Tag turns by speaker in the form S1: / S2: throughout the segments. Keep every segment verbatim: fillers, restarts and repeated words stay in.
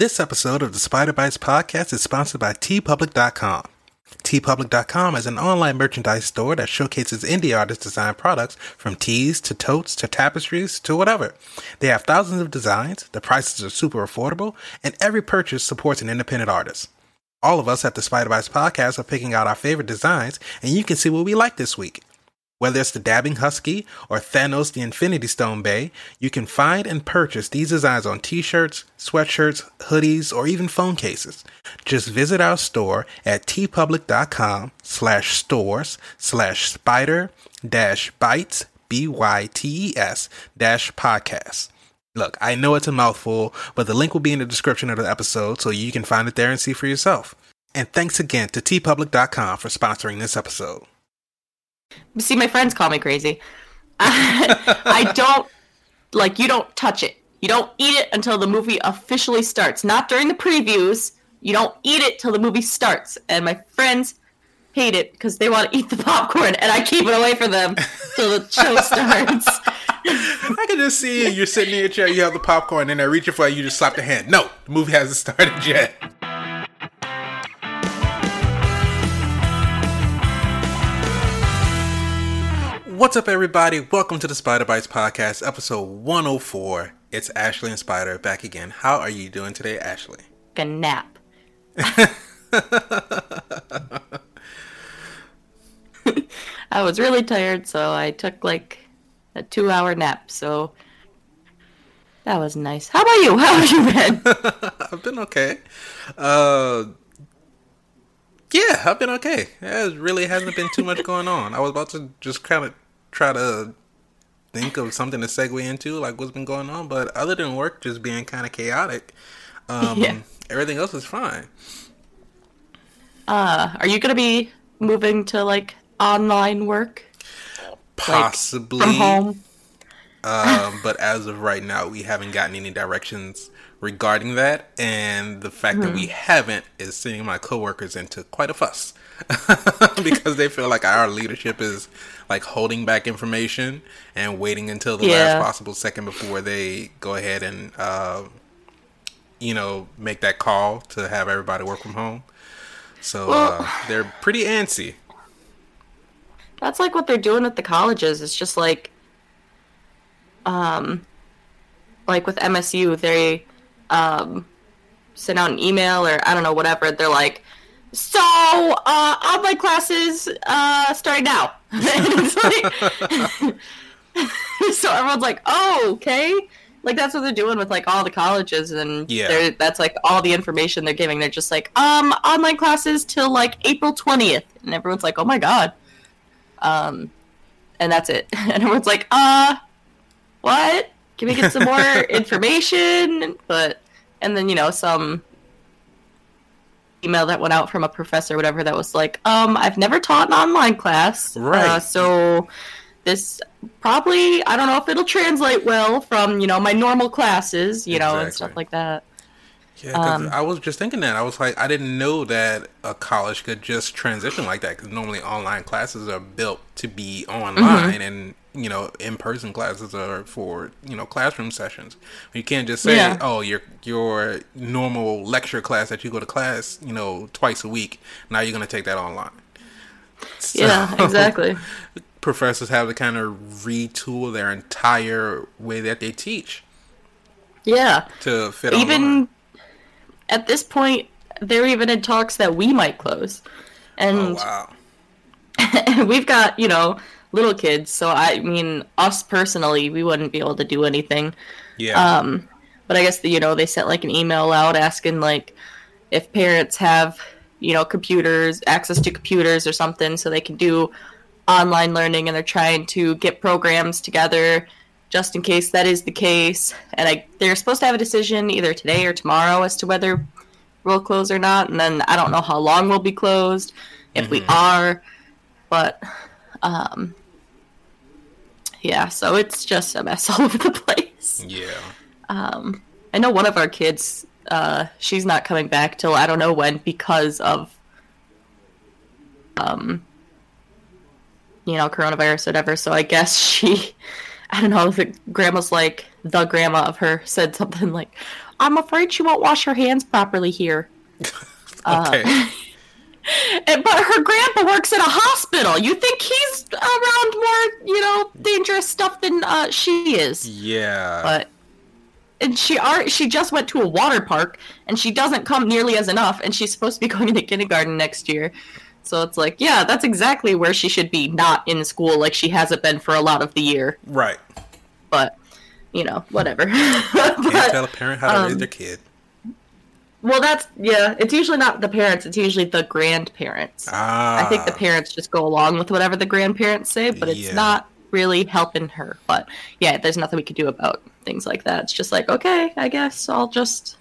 S1: This episode of the Spider Bites podcast is sponsored by T Public dot com. T Public dot com is an online merchandise store that showcases indie artist design products from tees to totes to tapestries to whatever. They have thousands of designs, the prices are super affordable, and every purchase supports an independent artist. All of us at the Spider Bites podcast are picking out our favorite designs, and you can see what we like this week. Whether it's the Dabbing Husky or Thanos the Infinity Stone Bay, you can find and purchase these designs on t-shirts, sweatshirts, hoodies, or even phone cases. Just visit our store at tpublic.com slash stores slash spider dash bites, B Y T E S dash podcast. Look, I know it's a mouthful, but the link will be in the description of the episode so you can find it there and see for yourself. And thanks again to t public dot com for sponsoring this episode.
S2: See, my friends call me crazy. I, I don't, like, you don't touch it. You don't eat it until the movie officially starts. Not during the previews. You don't eat it till the movie starts. And my friends hate it because they want to eat the popcorn, and I keep it away from them till the show starts.
S1: I can just see you. You're sitting in your chair, you have the popcorn, and they're reaching for it, you just slap the hand. No, the movie hasn't started yet. What's up, everybody? Welcome to the Spider Bites podcast, episode one oh four. It's Ashley and Spider back again. How are you doing today, Ashley?
S2: A nap. I was really tired, so I took like a two-hour nap. So that was nice. How about you? How have you been?
S1: I've been okay. Uh, yeah, I've been okay. There really hasn't been too much going on. I was about to just kind of try to think of something to segue into, like what's been going on, but other than work just being kind of chaotic, um, yeah. everything else is fine.
S2: Uh, are you going to be moving to like online work?
S1: Possibly.
S2: Like, from home?
S1: um, but as of right now, we haven't gotten any directions regarding that, and the fact mm-hmm. that we haven't is sending my coworkers into quite a fuss because they feel like our leadership is like holding back information and waiting until the yeah. last possible second before they go ahead and uh, you know, make that call to have everybody work from home. So well, uh, they're pretty antsy.
S2: That's like what they're doing at the colleges. It's just like um like with M S U, they um send out an email or I don't know, whatever. They're like, so uh online classes uh starting now. And it's like so everyone's like, oh, okay. Like that's what they're doing with like all the colleges, and yeah. that's like all the information they're giving. They're just like, um online classes till like April twentieth, and everyone's like, oh my god. Um and that's it. And everyone's like, uh what? Can we get some more information? But and then, you know, some email that went out from a professor or whatever that was like, um, I've never taught an online class.
S1: Right.
S2: Uh, so this probably, I don't know if it'll translate well from, you know, my normal classes, you exactly. know, and stuff like that.
S1: Yeah, because um, I was just thinking that. I was like, I didn't know that a college could just transition like that, because normally online classes are built to be online, mm-hmm. and, you know, in-person classes are for, you know, classroom sessions. You can't just say, yeah. oh, your your normal lecture class that you go to class, you know, twice a week, now you're going to take that online. So,
S2: yeah, exactly.
S1: Professors have to kind of retool their entire way that they teach.
S2: Yeah.
S1: To fit
S2: Even
S1: online.
S2: At this point, they're even in talks that we might close. And
S1: oh, wow.
S2: we've got, you know, little kids, so I mean, us personally, we wouldn't be able to do anything.
S1: Yeah.
S2: Um, but I guess, the, you know, they sent like an email out asking like if parents have, you know, computers, access to computers or something, so they can do online learning, and they're trying to get programs together just in case that is the case. And I, they're supposed to have a decision either today or tomorrow as to whether we'll close or not. And then I don't know how long we'll be closed, if mm-hmm. we are. But, um, yeah, so it's just a mess all over the place.
S1: Yeah.
S2: Um, I know one of our kids, uh, she's not coming back till I don't know when because of, um, you know, coronavirus or whatever. So I guess she... I don't know if the grandma's like, the grandma of her said something like, I'm afraid she won't wash her hands properly here.
S1: Okay.
S2: Uh, and, but her grandpa works at a hospital. You think he's around more, you know, dangerous stuff than uh, she is.
S1: Yeah.
S2: But and she are she just went to a water park, and she doesn't come nearly as enough, and she's supposed to be going into kindergarten next year. So it's like, yeah, that's exactly where she should be, not in school like she hasn't been for a lot of the year.
S1: Right.
S2: But, you know, whatever.
S1: Can't
S2: but,
S1: tell a parent how to
S2: um,
S1: raise their kid.
S2: Well, that's, yeah, it's usually not the parents, it's usually the grandparents.
S1: Ah.
S2: I think the parents just go along with whatever the grandparents say, but it's
S1: Yeah.
S2: not really helping her. But, yeah, there's nothing we can do about things like that. It's just like, okay, I guess I'll just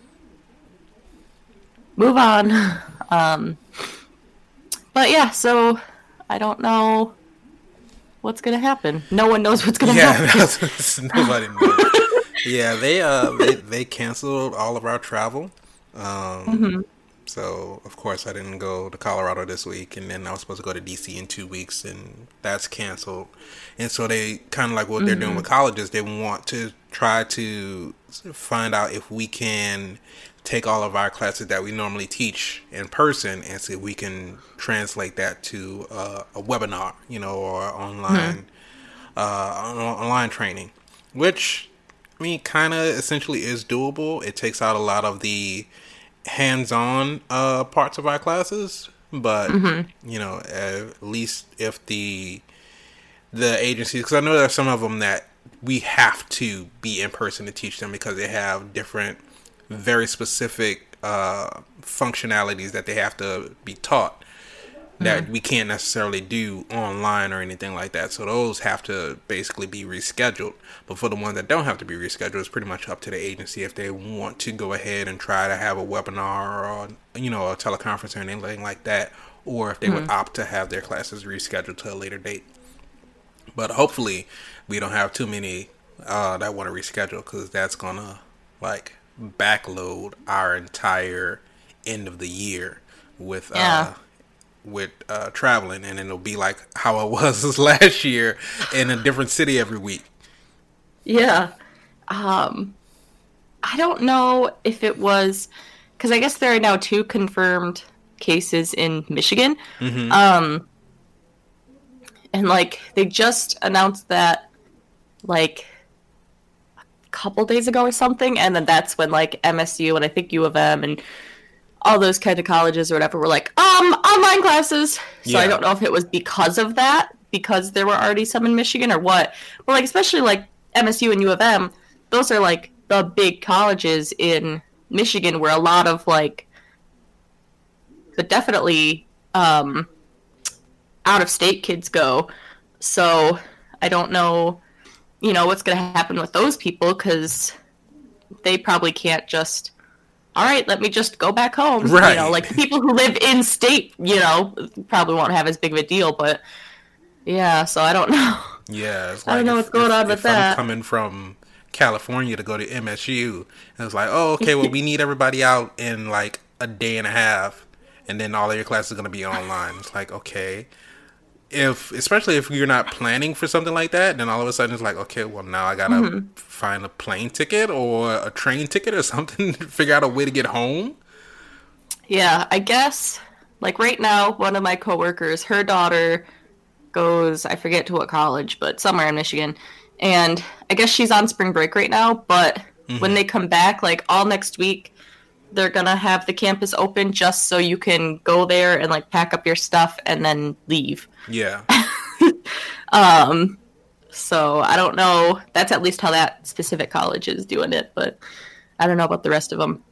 S2: move on. Um, but, yeah, so I don't know what's going to happen. No one knows what's going to
S1: Yeah,
S2: happen.
S1: that's, nobody knows. Yeah, they uh they, they canceled all of our travel. Um,
S2: Mm-hmm.
S1: So of course I didn't go to Colorado this week, and then I was supposed to go to D C in two weeks, and that's canceled. And so they kind of like what they're doing with colleges. They want to try to find out if we can take all of our classes that we normally teach in person and see if we can translate that to uh, a webinar, you know, or online uh, on- online training, which I mean, kind of essentially is doable. It takes out a lot of the hands-on uh, parts of our classes, but you know, at least if the the agencies, because I know there are some of them that we have to be in person to teach them because they have different, very specific uh, functionalities that they have to be taught that we can't necessarily do online or anything like that. So those have to basically be rescheduled. But for the ones that don't have to be rescheduled, it's pretty much up to the agency if they want to go ahead and try to have a webinar or, you know, a teleconference or anything like that, or if they would opt to have their classes rescheduled to a later date. But hopefully we don't have too many uh, that want to reschedule, because that's going to, like, backload our entire end of the year with...
S2: Yeah.
S1: Uh, with uh traveling, and it'll be like how it was this last year in a different city every week.
S2: Yeah. Um, I don't know if it was, because I guess there are now two confirmed cases in Michigan.
S1: Mm-hmm.
S2: Um, and like they just announced that like a couple days ago or something, and then that's when like M S U and I think U of M and all those kind of colleges or whatever were like, um, online classes. So
S1: Yeah.
S2: I don't know if it was because of that, because there were already some in Michigan or what. But like, especially like M S U and U of M, those are like the big colleges in Michigan where a lot of like, but definitely um, out of state kids go. So I don't know, you know, what's going to happen with those people, because they probably can't just, all right, let me just go back home.
S1: Right.
S2: You know, like the people who live in state, you know, probably won't have as big of a deal, but yeah, so I don't know.
S1: Yeah, it's
S2: I don't know
S1: if-
S2: what's going
S1: if-
S2: on with
S1: if
S2: that.
S1: I'm coming from California to go to M S U, and it's like, oh, okay, well, we need everybody out in like a day and a half, and then all of your classes are going to be online. It's like, okay. If, especially if you're not planning for something like that, then all of a sudden it's like, okay, well, now I gotta
S2: Mm-hmm.
S1: find a plane ticket or a train ticket or something to figure out a way to get home.
S2: Yeah, I guess, like right now, one of my coworkers, her daughter goes, I forget to what college, but somewhere in Michigan, and I guess she's on spring break right now, but when they come back, like all next week, they're gonna have the campus open just so you can go there and like pack up your stuff and then leave.
S1: Yeah.
S2: Um, so I don't know. That's at least how that specific college is doing it, but I don't know about the rest of them.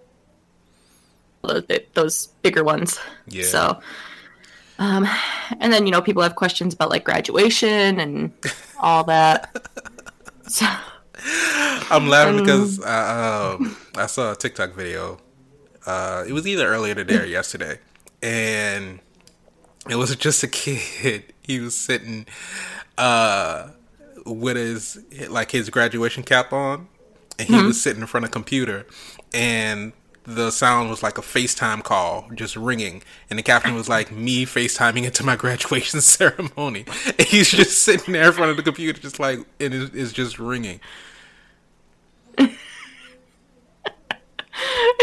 S2: Those, those bigger ones.
S1: Yeah.
S2: So, um, and then, you know, people have questions about like graduation and all that. So,
S1: I'm laughing
S2: Um,
S1: because I, um, I saw a TikTok video. Uh, it was either earlier today or yesterday, and it was just a kid. He was sitting uh, with his like his graduation cap on, and he was sitting in front of a computer, and the sound was like a FaceTime call just ringing, and the caption was like me FaceTiming into my graduation ceremony. And he's just sitting there in front of the computer, just like, and it is just ringing.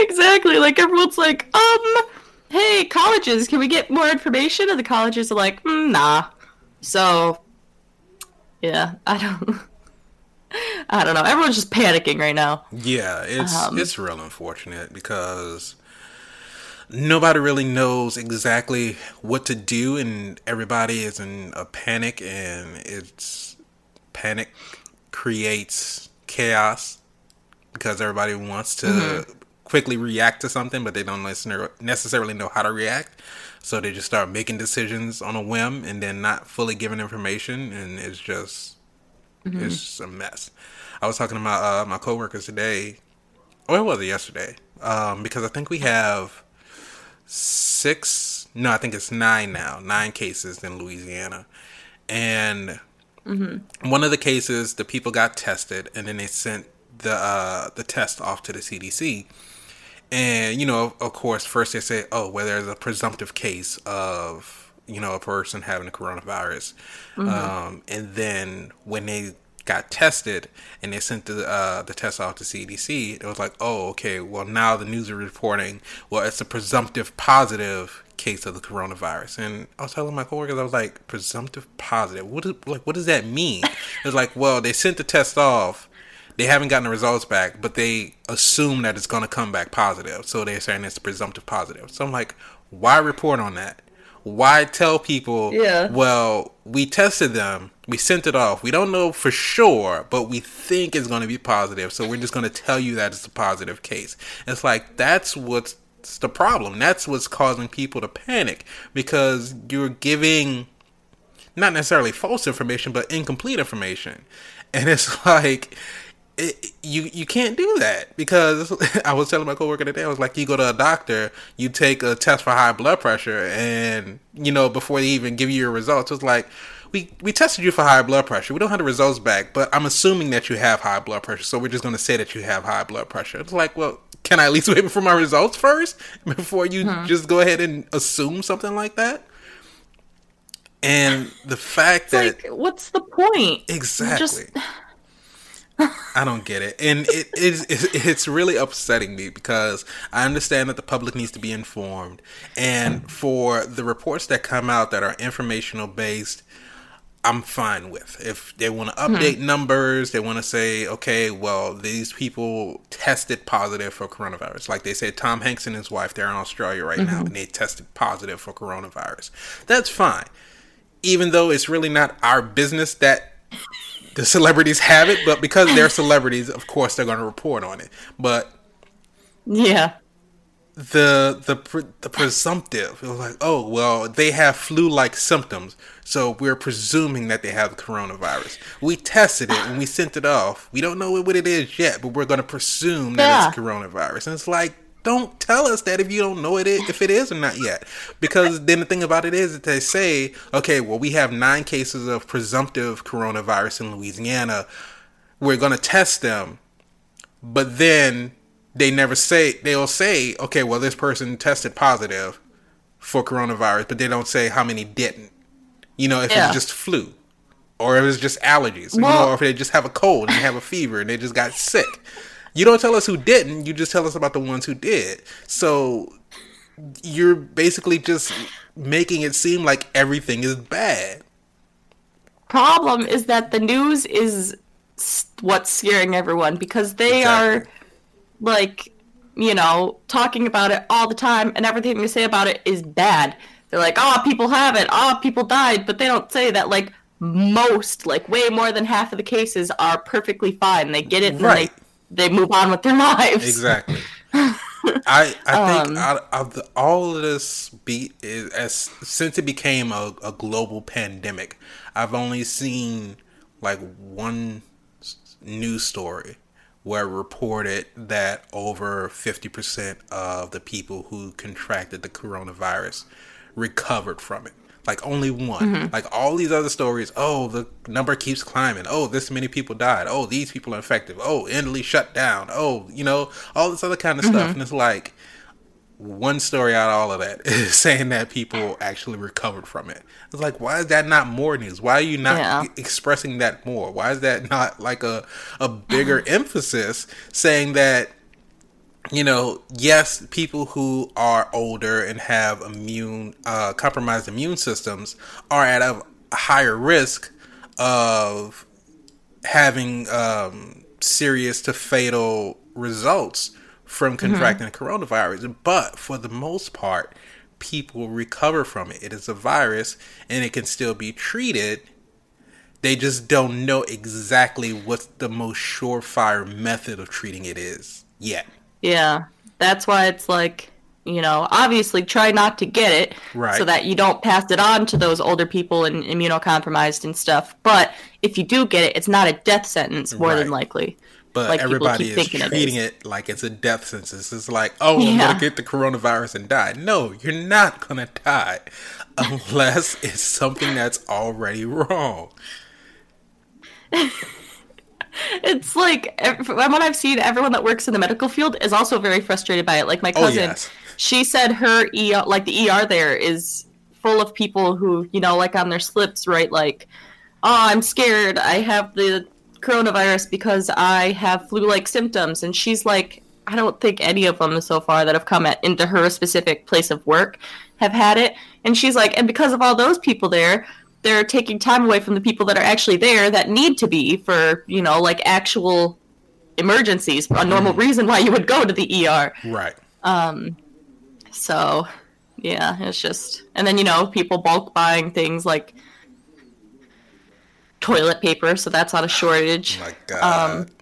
S2: Exactly. Like, everyone's like, um, hey, colleges, can we get more information? And the colleges are like, mm, nah. So, yeah, I don't, I don't know. Everyone's just panicking right now.
S1: Yeah, it's
S2: Um,
S1: it's real unfortunate because nobody really knows exactly what to do, and everybody is in a panic, and it's panic creates chaos because everybody wants to mm-hmm. quickly react to something, but they don't necessarily know how to react. So they just start making decisions on a whim and then not fully giving information, and it's just mm-hmm. it's just a mess. I was talking to my uh, my coworkers today, or it was it yesterday, um, because I think we have six, no, I think it's nine now, nine cases in Louisiana, and mm-hmm. one of the cases, the people got tested, and then they sent the uh, the test off to the C D C. And, you know, of course, first they say, oh, well, there's a presumptive case of, you know, a person having the coronavirus. Mm-hmm. Um, and then when they got tested and they sent the uh, the test off to C D C, it was like, oh, okay, well, now the news are reporting, well, it's a presumptive positive case of the coronavirus. And I was telling my coworkers, I was like, presumptive positive? What is, like, what does that mean? It was like, well, they sent the test off. They haven't gotten the results back, but they assume that it's going to come back positive. So they're saying it's presumptive positive. So I'm like, why report on that? Why tell people, yeah. well, we tested them, we sent it off. We don't know for sure, but we think it's going to be positive. So we're just going to tell you that it's a positive case. It's like, that's what's the problem. That's what's causing people to panic, because you're giving not necessarily false information, but incomplete information. And it's like, It, you you can't do that, because I was telling my coworker today, I was like, you go to a doctor, you take a test for high blood pressure, and, you know, before they even give you your results, it's like, we, we tested you for high blood pressure. We don't have the results back, but I'm assuming that you have high blood pressure, so we're just going to say that you have high blood pressure. It's like, well, can I at least wait for my results first before you hmm. just go ahead and assume something like that? And the fact
S2: it's
S1: that...
S2: like, what's the point?
S1: Exactly.
S2: Just...
S1: I don't get it. And it is it's really upsetting me, because I understand that the public needs to be informed. And for the reports that come out that are informational based, I'm fine with. If they want to update hmm. numbers, they want to say, okay, well, these people tested positive for coronavirus. Like they said, Tom Hanks and his wife, they're in Australia right mm-hmm. now, and they tested positive for coronavirus. That's fine. Even though it's really not our business that the celebrities have it, but because they're celebrities, of course they're going to report on it. But
S2: yeah,
S1: the the the presumptive, it was like, oh, well, they have flu-like symptoms, so we're presuming that they have the coronavirus. We tested it and we sent it off. We don't know what it is yet, but we're going to presume that yeah. it's coronavirus. And it's like, don't tell us that if you don't know it if it is or not yet. Because then the thing about it is that they say, okay, well, we have nine cases of presumptive coronavirus in Louisiana. We're going to test them. But then they never say, they'll say, okay, well, this person tested positive for coronavirus, but they don't say how many didn't. You know, if yeah. it's just flu, or if it's just allergies, well, you know, or if they just have a cold and they have a fever and they just got sick. You don't tell us who didn't. You just tell us about the ones who did. So you're basically just making it seem like everything is bad.
S2: Problem is that the news is what's scaring everyone, because they exactly. are, like, you know, talking about it all the time, and everything they say about it is bad. They're like, oh, people have it. Oh, people died. But they don't say that, like, most, like, way more than half of the cases are perfectly fine. They get it and right. they... they move on with their lives.
S1: Exactly. I I think um, out of the, all of this, be is, as since it became a, a global pandemic, I've only seen like one news story where it reported that over fifty percent of the people who contracted the coronavirus recovered from it. Like, only one. Mm-hmm. Like, all these other stories, oh, the number keeps climbing. Oh, this many people died. Oh, these people are infected. Oh, Italy shut down. Oh, you know, all this other kind of mm-hmm. stuff. And it's like, one story out of all of that is saying that people actually recovered from it. It's like, why is that not more news? Why are you not yeah. expressing that more? Why is that not, like, a, a bigger emphasis, saying that you know, yes, people who are older and have immune uh, compromised immune systems are at a higher risk of having um, serious to fatal results from contracting mm-hmm. coronavirus. But for the most part, people recover from it. It is a virus and it can still be treated. They just don't know exactly what the most surefire method of treating it is yet.
S2: Yeah, that's why it's like, you know, obviously try not to get it
S1: right.
S2: so that you don't pass it on to those older people and immunocompromised and stuff. But if you do get it, it's not a death sentence, more right. than likely.
S1: But like everybody is treating it, it like it's a death sentence. It's like, oh, yeah. I'm going to get the coronavirus and die. No, you're not going to die unless it's something that's already wrong.
S2: It's like, from what I've seen, everyone that works in the medical field is also very frustrated by it. Like my cousin, oh, yes. she said her E R, like the E R there is full of people who, you know, like on their slips, write like, oh, I'm scared. I have the coronavirus because I have flu-like symptoms. And she's like, I don't think any of them so far that have come at, into her specific place of work have had it. And she's like, and because of all those people there, they're taking time away from the people that are actually there that need to be for, you know, like actual emergencies, a normal reason why you would go to the E R.
S1: Right.
S2: Um, so, yeah, it's just... And then, you know, people bulk buying things like toilet paper, so that's on a shortage.
S1: Oh my God.
S2: Um,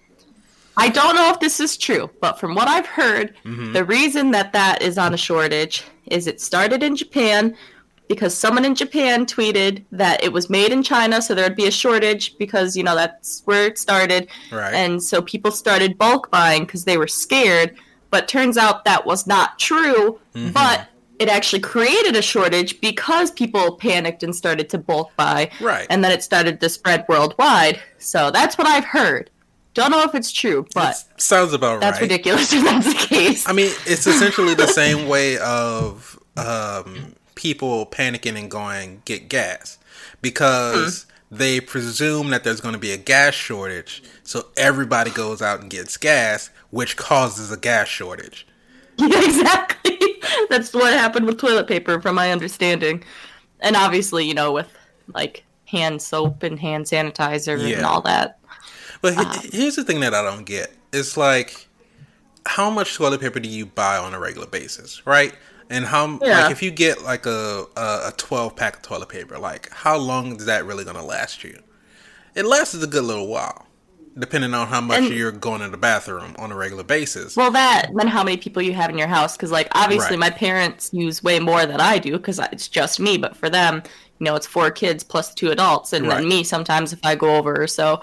S2: I don't know if this is true, but from what I've heard, mm-hmm. the reason that that is on a shortage is it started in Japan... because someone in Japan tweeted that it was made in China, so there would be a shortage because, you know, that's where it started.
S1: Right.
S2: And so people started bulk buying because they were scared. But turns out that was not true. Mm-hmm. But it actually created a shortage because people panicked and started to bulk buy.
S1: Right.
S2: And then it started to spread worldwide. So that's what I've heard. Don't know if it's true, but
S1: it sounds about right.
S2: That's ridiculous if that's the case.
S1: I mean, it's essentially the same way of... Um, people panicking and going get gas because mm. they presume that there's going to be a gas shortage, so everybody goes out and gets gas, which causes a gas shortage.
S2: Yeah, exactly. That's what happened with toilet paper, from my understanding. And obviously, you know, with like hand soap and hand sanitizer yeah. and all that.
S1: But uh, here's the thing that I don't get. It's like, how much toilet paper do you buy on a regular basis, right? And how, yeah. like, if you get, like, a, a twelve pack of toilet paper, like, how long is that really going to last you? It lasts a good little while, depending on how much and, you're going to the bathroom on a regular basis.
S2: Well, that, then how many people you have in your house, because, like, obviously right. my parents use way more than I do, because it's just me, but for them, you know, it's four kids plus two adults, and right. then me sometimes if I go over, so,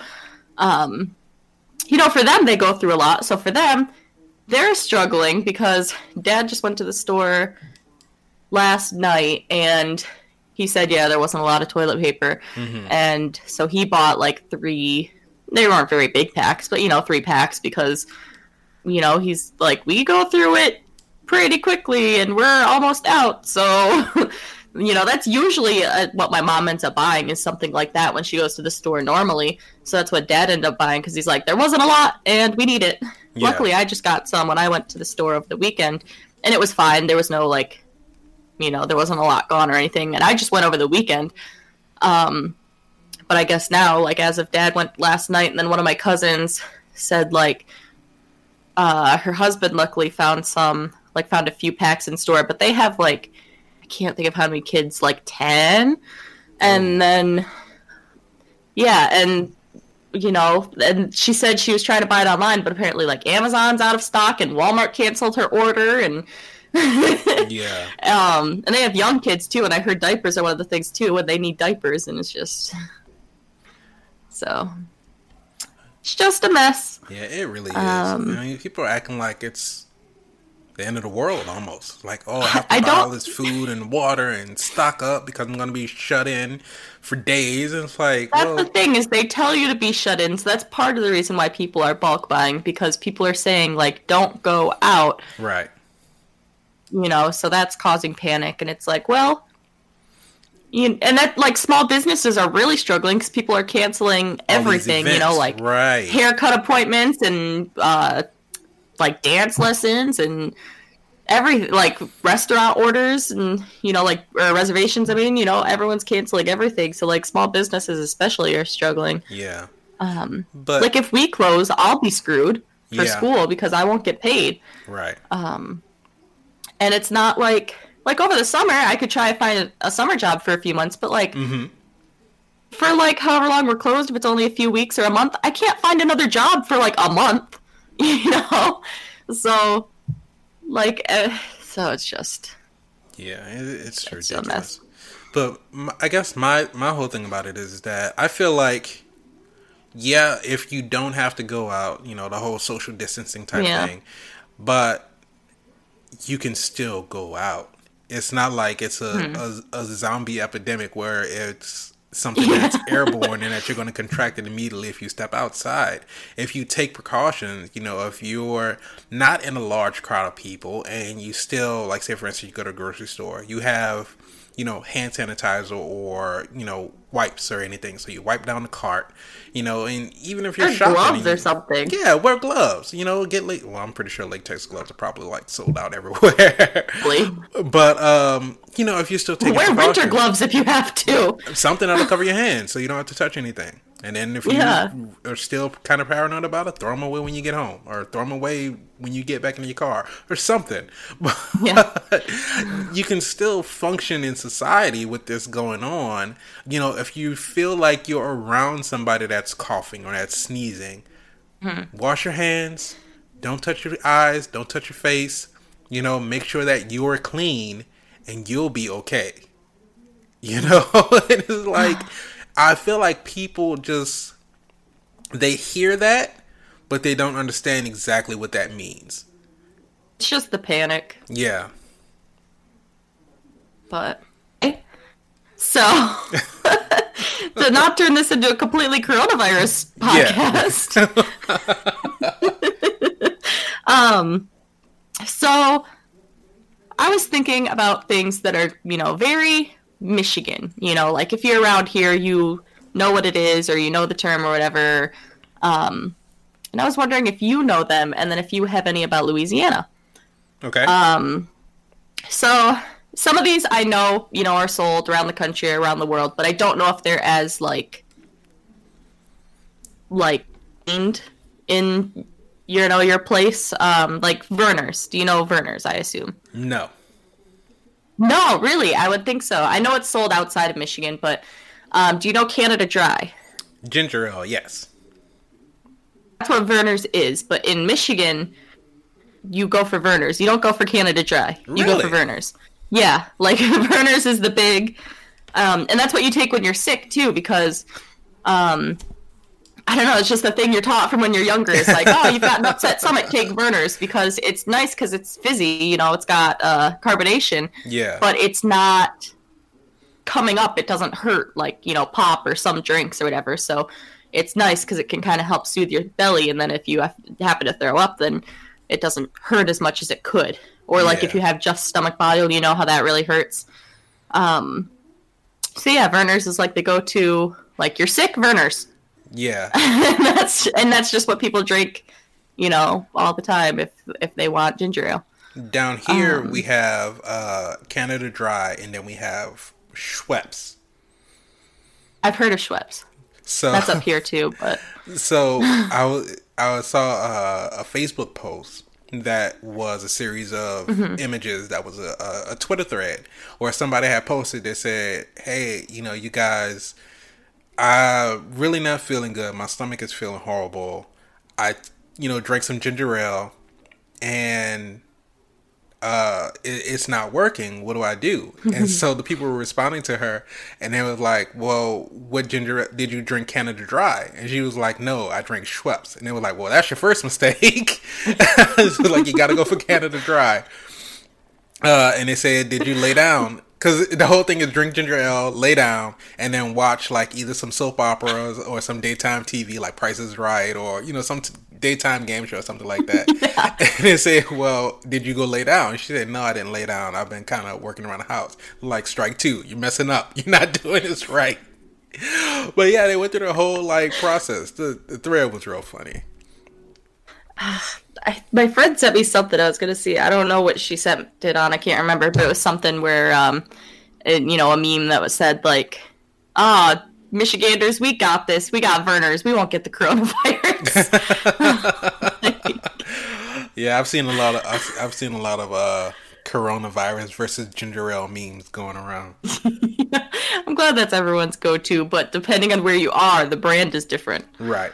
S2: um, you know, for them, they go through a lot, so for them... They're struggling because Dad just went to the store last night and he said, yeah, there wasn't a lot of toilet paper. Mm-hmm. And so he bought like three, they weren't very big packs, but, you know, three packs because, you know, he's like, we go through it pretty quickly and we're almost out. So, you know, that's usually uh, what my mom ends up buying is something like that when she goes to the store normally. So that's what Dad ended up buying because he's like, there wasn't a lot and we need it. Yeah. Luckily, I just got some when I went to the store over the weekend, and it was fine. There was no, like, you know, there wasn't a lot gone or anything, and I just went over the weekend. Um, but I guess now, like, as of Dad went last night, and then one of my cousins said, like, uh, her husband luckily found some, like, found a few packs in store, but they have, like, I can't think of how many kids, like, ten? And then, yeah, and... you know, and she said she was trying to buy it online, but apparently, like, Amazon's out of stock and Walmart canceled her order, and
S1: yeah,
S2: um, and they have young kids too. And I heard diapers are one of the things too when they need diapers, and it's just so it's just a mess.
S1: Yeah, it really is.
S2: Um,
S1: I mean, people are acting like it's the end of the world almost. Like, oh, I have to I buy all this food and water and stock up because I'm going to be shut in for days. And it's like,
S2: that's
S1: well,
S2: the thing is they tell you to be shut in. So that's part of the reason why people are bulk buying, because people are saying, like, don't go out.
S1: Right.
S2: You know, so that's causing panic. And it's like, well, you, and that, like, small businesses are really struggling because people are canceling everything, you know, like
S1: right.
S2: haircut appointments and, uh, like dance lessons and every like restaurant orders and you know like or reservations. I mean, you know, everyone's canceling everything, so like small businesses especially are struggling.
S1: Yeah.
S2: Um,
S1: but
S2: like if we close, I'll be screwed for
S1: yeah.
S2: school because I won't get paid.
S1: Right.
S2: Um, and it's not like like over the summer I could try to find a, a summer job for a few months, but like
S1: mm-hmm.
S2: for like however long we're closed, if it's only a few weeks or a month, I can't find another job for like a month. You know, so like uh, so it's just
S1: yeah, it, it's, it's ridiculous.
S2: A mess.
S1: But my, I guess my my whole thing about it is that I feel like. Yeah, if you don't have to go out, you know, the whole social distancing type
S2: yeah.
S1: thing, but you can still go out. It's not like it's a, hmm. a, a zombie epidemic where it's something yeah. that's airborne and that you're going to contract it immediately if you step outside. If you take precautions, you know, if you're not in a large crowd of people and you still, like say for instance, you go to a grocery store, you have, you know, hand sanitizer or, you know, wipes or anything. So you wipe down the cart, you know, and even if you're
S2: or
S1: shopping.
S2: gloves
S1: you,
S2: or something.
S1: Yeah, wear gloves, you know, get late. Well, I'm pretty sure latex gloves are probably like sold out everywhere. Really? But, um, you know, if you're still taking
S2: wear winter gloves if you have to.
S1: Something that'll cover your hands so you don't have to touch anything. And then if you yeah. are still kind of paranoid about it, throw them away when you get home or throw them away when you get back into your car or something. Yeah. You can still function in society with this going on. You know, if you feel like you're around somebody that's coughing or that's sneezing, hmm. wash your hands. Don't touch your eyes. Don't touch your face. You know, make sure that you're clean and you'll be okay. You know, it's like... I feel like people just, they hear that, but they don't understand exactly what that means.
S2: It's just the panic.
S1: Yeah.
S2: But, so, to not turn this into a completely coronavirus podcast. Yeah. um, so, I was thinking about things that are, you know, very... Michigan, you know, like if you're around here, you know what it is, or you know the term or whatever. Um, and I was wondering if you know them, and then if you have any about Louisiana.
S1: Okay.
S2: Um, so some of these I know, you know, are sold around the country, around the world, but I don't know if they're as like, like, named in, you know, your place. Um, like Vernors. Do you know Vernors? I assume.
S1: No.
S2: No, really, I would think so. I know it's sold outside of Michigan, but um, do you know Canada Dry?
S1: Ginger ale, yes.
S2: That's what Vernors is, but in Michigan, you go for Vernors. You don't go for Canada Dry. You
S1: really?
S2: go for Vernors. Yeah, like Vernors is the big, um, and that's what you take when you're sick too, because um, I don't know, it's just the thing you're taught from when you're younger. It's like, oh, you've got an upset stomach, take Vernors, because it's nice because it's fizzy, you know, it's got uh, carbonation.
S1: Yeah.
S2: But it's not coming up. It doesn't hurt like, you know, pop or some drinks or whatever. So it's nice because it can kind of help soothe your belly. And then if you have, happen to throw up, then it doesn't hurt as much as it could. Or like yeah. if you have just stomach bile, you know how that really hurts. Um. So yeah, Vernors is like the go-to, like you're sick, Vernors.
S1: Yeah.
S2: and that's and that's just what people drink, you know, all the time if if they want ginger ale.
S1: Down here um, we have uh, Canada Dry, and then we have Schweppes.
S2: I've heard of Schweppes.
S1: So
S2: that's up here too, but
S1: so I I saw a, a Facebook post that was a series of mm-hmm. images that was a, a, a Twitter thread where somebody had posted that said, "Hey, you know, you guys." I'm really not feeling good. My stomach is feeling horrible. I, you know, drank some ginger ale, and uh, it, it's not working. What do I do? And so the people were responding to her, and they was like, "Well, what ginger did you drink? Canada Dry?" And she was like, "No, I drank Schweppes." And they were like, "Well, that's your first mistake. So, like, you got to go for Canada Dry." Uh, and they said, "Did you lay down?" Because the whole thing is drink ginger ale, lay down, and then watch like either some soap operas or some daytime T V like Price is Right, or, you know, some t- daytime game show or something like that. Yeah. And they say, "Well, did you go lay down?" And she said, "No, I didn't lay down. I've been kind of working around the house." Like, strike two. You're messing up. You're not doing this right. But yeah, they went through the whole like process. The, the thread was real funny.
S2: I, my friend sent me something I was gonna see. I don't know what she sent it on. I can't remember, but it was something where, um, it, you know, a meme that was said like, "Ah, oh, Michiganders, we got this. We got Verners. We won't get the coronavirus."
S1: Yeah, I've seen a lot of I've, I've seen a lot of uh, coronavirus versus ginger ale memes going around.
S2: I'm glad that's everyone's go-to, but depending on where you are, the brand is different.
S1: Right.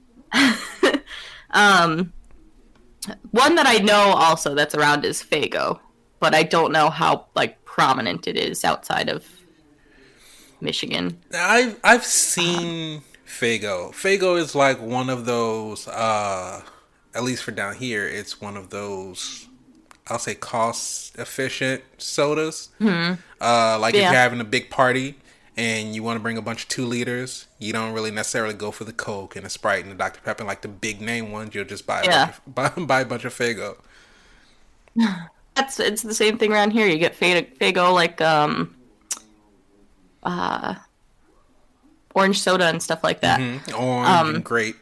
S2: um, one that I know also that's around is Faygo, but I don't know how like prominent it is outside of Michigan.
S1: I've I've seen Faygo. Faygo is like one of those. Uh, at least for down here, it's one of those. I'll say cost efficient sodas.
S2: Mm-hmm.
S1: Uh, like
S2: yeah.
S1: if you're having a big party and you want to bring a bunch of two liters, you don't really necessarily go for the Coke and the Sprite and the Doctor Pepper, like the big name ones. You'll just buy a,
S2: yeah.
S1: bunch, of, buy, buy a bunch of Faygo.
S2: That's it's the same thing around here. You get Faygo like um, uh, orange soda and stuff like that.
S1: Mm-hmm. Orange
S2: um,
S1: and grape.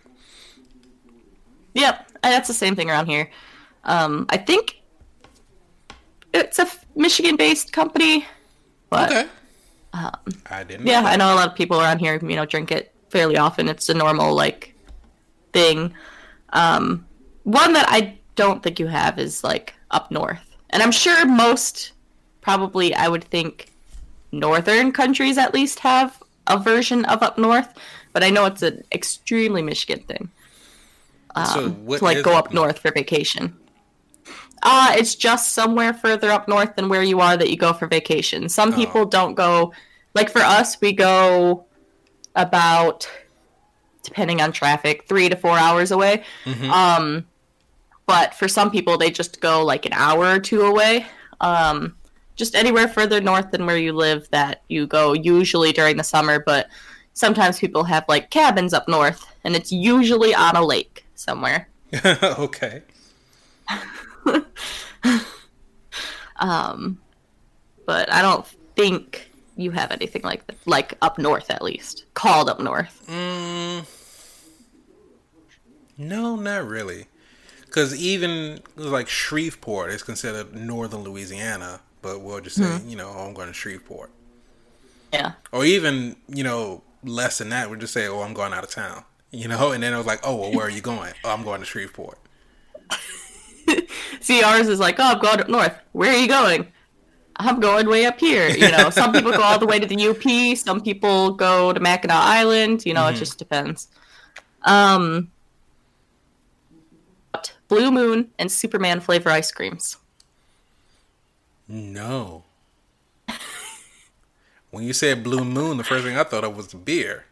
S2: Yep, that's the same thing around here. Um, I think it's a Michigan-based company, but
S1: okay.
S2: Um,
S1: I didn't.
S2: Yeah,
S1: know
S2: I know a lot of people around here, you know, drink it fairly often. It's a normal like thing. Um, one that I don't think you have is like up north, and I'm sure most, probably, I would think, northern countries at least have a version of up north. But I know it's an extremely Michigan thing. Um,
S1: so what
S2: to like
S1: is
S2: go
S1: up
S2: up north for vacation. Uh, it's just somewhere further up north than where you are that you go for vacation. Some people
S1: oh.
S2: don't go, like for us, we go about, depending on traffic, three to four hours away.
S1: Mm-hmm.
S2: Um, but for some people, they just go like an hour or two away. Um, just anywhere further north than where you live that you go usually during the summer. But sometimes people have like cabins up north, and it's usually on a lake somewhere.
S1: Okay.
S2: um, but I don't think you have anything like that, like up north at least, called up north.
S1: Mm, no, not really. Because even like Shreveport is considered northern Louisiana, but we'll just say, mm-hmm. you know, oh, I'm going to Shreveport.
S2: Yeah.
S1: Or even, you know, less than that, we'll just say, oh, I'm going out of town. You know, and then I was like, oh, well, where are you going? Oh, I'm going to Shreveport.
S2: See, ours is like, oh, I'm going up north. Where are you going? I'm going way up here. You know, some people go all the way to the U P. Some people go to Mackinac Island. You know, mm-hmm. It just depends. Um, Blue Moon and Superman flavor ice creams.
S1: No. When you said Blue Moon, the first thing I thought of was the beer.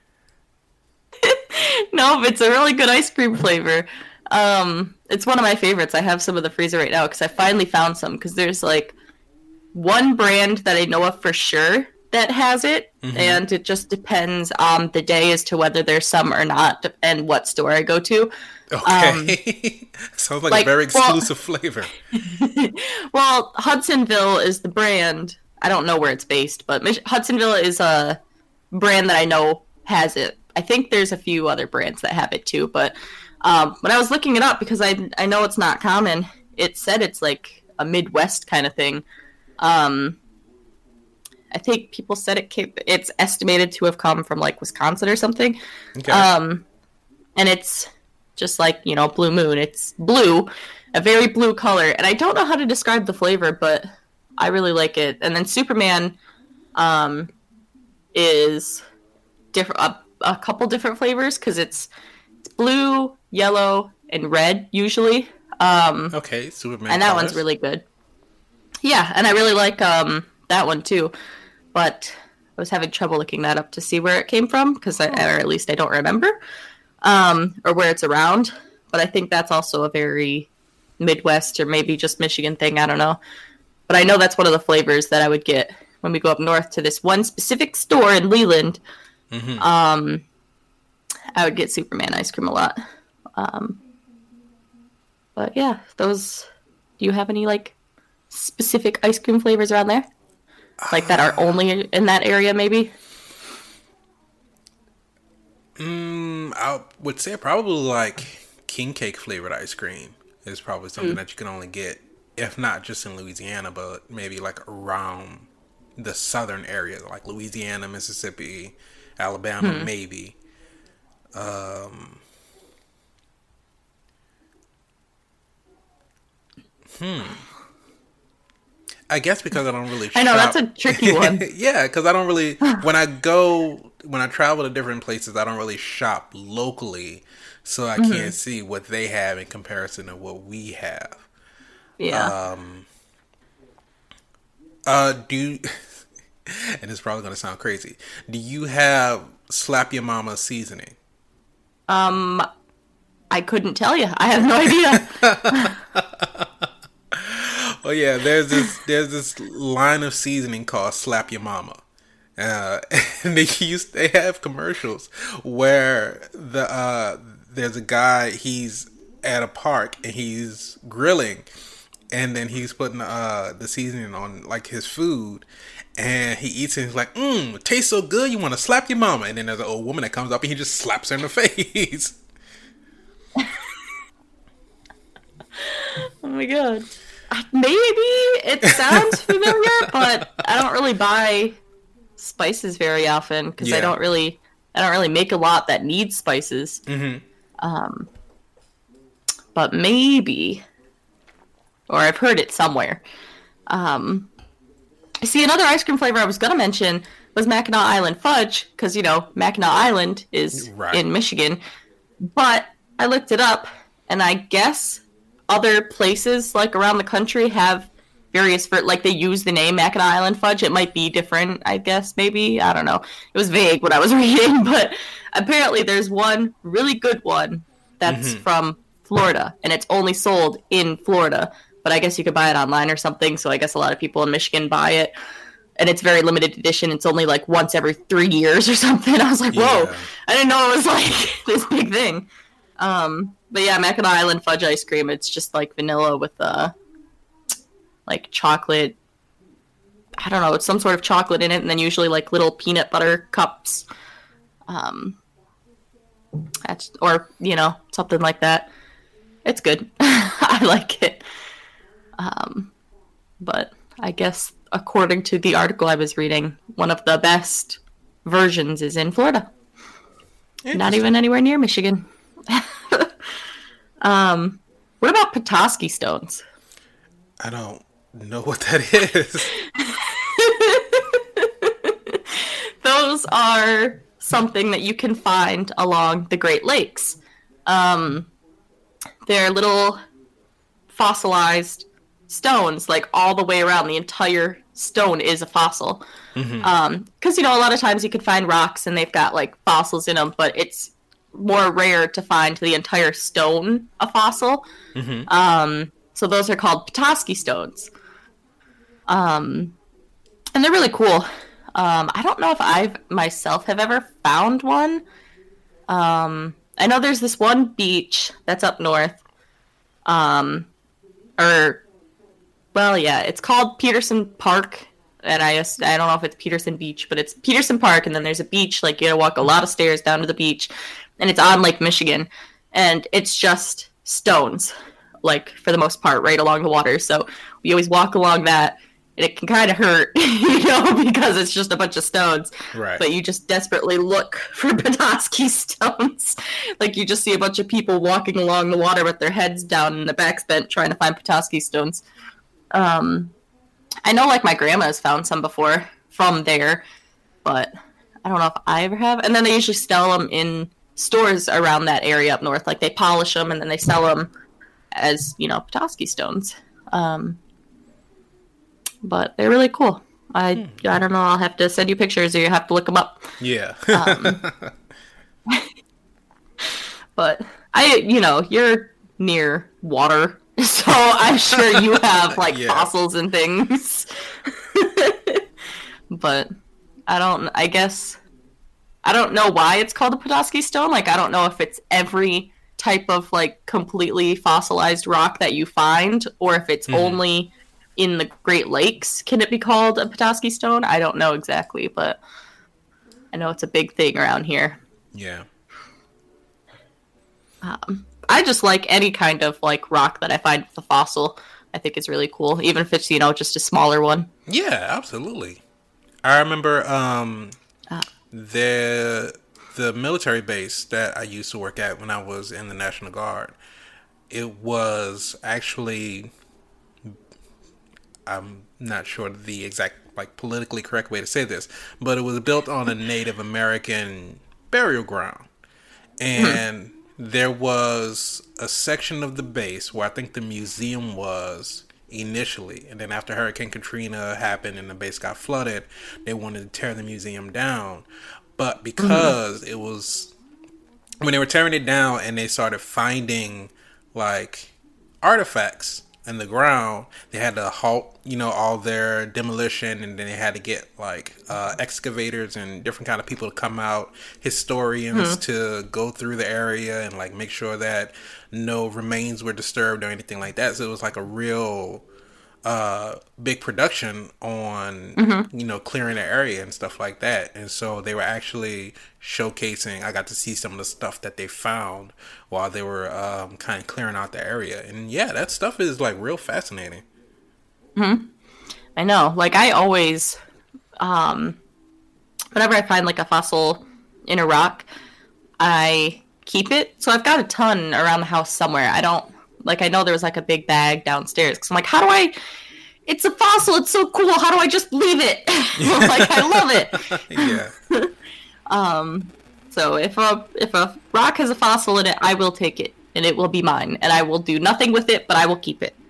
S2: No, but it's a really good ice cream flavor. Um, it's one of my favorites. I have some of the freezer right now because I finally found some. Because there's like one brand that I know of for sure that has it, mm-hmm. and it just depends on the day as to whether there's some or not, and what store I go to.
S1: Okay, um, sounds like, like a very exclusive well, flavor.
S2: Well, Hudsonville is the brand. I don't know where it's based, but Mich- Hudsonville is a brand that I know has it. I think there's a few other brands that have it too, but um, when I was looking it up, because I I know it's not common, it said it's like a Midwest kind of thing. Um, I think people said it came, it's estimated to have come from like Wisconsin or something.
S1: Okay.
S2: Um, and it's just like, you know, Blue Moon. It's blue, a very blue color, and I don't know how to describe the flavor, but I really like it. And then Superman um, is different. Uh, a couple different flavors because it's it's blue, yellow, and red usually. Um,
S1: okay, Superman.
S2: And that
S1: colors.
S2: one's really good. Yeah, and I really like um, that one too. But I was having trouble looking that up to see where it came from because, I, or at least I don't remember, um, or where it's around. But I think that's also a very Midwest or maybe just Michigan thing. I don't know. But I know that's one of the flavors that I would get when we go up north to this one specific store in Leland. Mm-hmm. Um, I would get Superman ice cream a lot. Um, but yeah, those. Do you have any like specific ice cream flavors around there, like that are only in that area? Maybe.
S1: Mm, I would say probably like king cake flavored ice cream is probably something mm. that you can only get, if not just in Louisiana, but maybe like around the southern areas, like Louisiana, Mississippi, Alabama, hmm. maybe. Um, hmm. I guess because I don't really shop.
S2: I know, that's a tricky one.
S1: Yeah, because I don't really, when I go, when I travel to different places, I don't really shop locally, so I mm-hmm. can't see what they have in comparison to what we have.
S2: Yeah.
S1: Um, uh, do you, and it's probably going to sound crazy, do you have Slap Your Mama seasoning?
S2: Um, I couldn't tell you. I have no idea.
S1: Oh yeah, there's this there's this line of seasoning called Slap Your Mama, uh, and they use they have commercials where the uh, there's a guy, he's at a park and he's grilling, and then he's putting uh, the seasoning on like his food, and he eats it and he's like, mmm, it tastes so good, you want to slap your mama, and then there's an old woman that comes up and he just slaps her in the face.
S2: Oh my god. Maybe it sounds familiar, but I don't really buy spices very often because yeah. I don't really, I don't really make a lot that needs spices.
S1: Mm-hmm.
S2: Um, but maybe, or I've heard it somewhere. Um, see, another ice cream flavor I was gonna mention was Mackinac Island fudge because you know Mackinac Island is right. in Michigan, but I looked it up and I guess other places like around the country have various for like they use the name Mackinac Island fudge. It might be different, I guess, maybe. I don't know. It was vague what I was reading, but apparently there's one really good one that's mm-hmm. from Florida, and it's only sold in Florida. But I guess you could buy it online or something, so I guess a lot of people in Michigan buy it. And it's very limited edition. It's only like once every three years or something. I was like, whoa, yeah. I didn't know it was like this big thing. Um, but yeah, Mackinac Island fudge ice cream, it's just like vanilla with uh, like chocolate. I don't know, it's some sort of chocolate in it, and then usually like little peanut butter cups. Um, that's, or, you know, something like that. It's good. I like it. Um, but I guess according to the article I was reading, one of the best versions is in Florida. Not even anywhere near Michigan. um, what about Petoskey stones?
S1: I don't know what that is.
S2: Those are something that you can find along the Great Lakes. Um, they're little fossilized stones, like all the way around. The entire stone is a fossil. Mm-hmm. Um, because, you know, a lot of times you can find rocks and they've got like fossils in them, but it's more rare to find the entire stone a fossil. Mm-hmm. Um, so those are called Petoskey stones. Um, and they're really cool. Um, I don't know if I myself have ever found one. Um, I know there's this one beach that's up north. Um, or, well, yeah, it's called Peterson Park. And I just, I don't know if it's Peterson Beach, but it's Peterson Park. And then there's a beach, like you gotta walk a lot of stairs down to the beach. And it's on Lake Michigan. And it's just stones, like for the most part, right along the water. So we always walk along that. And it can kind of hurt, you know, because it's just a bunch of stones.
S1: Right.
S2: But you just desperately look for Petoskey stones. Like you just see a bunch of people walking along the water with their heads down and the backs bent trying to find Petoskey stones. Um, I know, like, my grandma has found some before from there, but I don't know if I ever have. And then they usually sell them in stores around that area up north. Like, they polish them and then they sell them as, you know, Petoskey stones. Um, but they're really cool. I hmm. I don't know. I'll have to send you pictures or you have to look them up.
S1: Yeah.
S2: um, but, I, you know, you're near water. So I'm sure you have, like, yeah. fossils and things. But I don't, I guess, I don't know why it's called a Petoskey stone. Like, I don't know if it's every type of, like, completely fossilized rock that you find, or if it's mm-hmm. only in the Great Lakes. Can it be called a Petoskey stone? I don't know exactly, but I know it's a big thing around here.
S1: Yeah.
S2: Um, I just like any kind of like rock that I find with a fossil. I think it's really cool, even if it's, you know, just a smaller one.
S1: Yeah, absolutely. I remember um, uh, the the military base that I used to work at when I was in the National Guard. It was actually, I'm not sure the exact like politically correct way to say this, but it was built on a Native American burial ground, and hmm. there was a section of the base where I think the museum was initially, and then after Hurricane Katrina happened and the base got flooded, they wanted to tear the museum down. But because mm-hmm. it was, when they were tearing it down and they started finding like artifacts in the ground, they had to halt, you know, all their demolition, and then they had to get like uh, excavators and different kind of people to come out, historians mm-hmm. to go through the area and like make sure that no remains were disturbed or anything like that. So it was like a real uh, big production on, mm-hmm. you know, clearing the area and stuff like that. And so they were actually showcasing, I got to see some of the stuff that they found while they were um, kind of clearing out the area. And yeah, that stuff is like real fascinating.
S2: Hmm. I know. Like I always, um, whenever I find like a fossil in a rock, I keep it. So I've got a ton around the house somewhere. I don't, like, I know there was like a big bag downstairs because I'm like, how do I, it's a fossil. It's so cool. How do I just leave it? Like, I love it.
S1: Yeah.
S2: um, so if a, if a rock has a fossil in it, I will take it and it will be mine and I will do nothing with it, but I will keep it.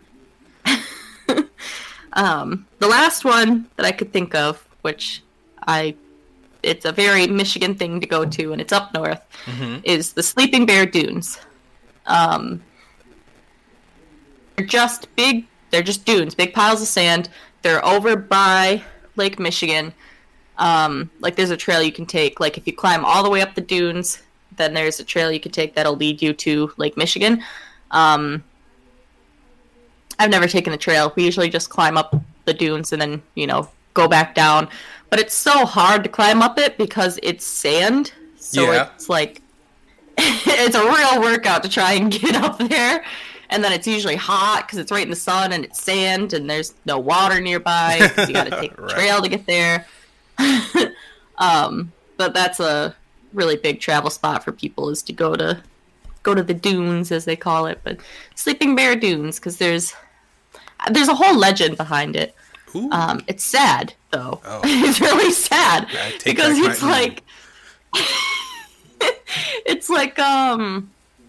S2: um, the last one that I could think of, which I, it's a very Michigan thing to go to and it's up north, mm-hmm. is the Sleeping Bear Dunes. Um, They're just big, they're just dunes, big piles of sand. They're over by Lake Michigan. Um, like there's a trail you can take. Like if you climb all the way up the dunes, then there's a trail you can take that'll lead you to Lake Michigan. Um, I've never taken the trail. We usually just climb up the dunes and then, you know, go back down. But it's so hard to climb up it because it's sand. So yeah. It's like, it's a real workout to try and get up there. And then it's usually hot because it's right in the sun and it's sand and there's no water nearby because you got to take the right. trail to get there. um, but that's a really big travel spot for people is to go to go to the dunes as they call it, but Sleeping Bear Dunes because there's there's a whole legend behind it. Um, it's sad though. Oh. It's really sad because it's like it's like um.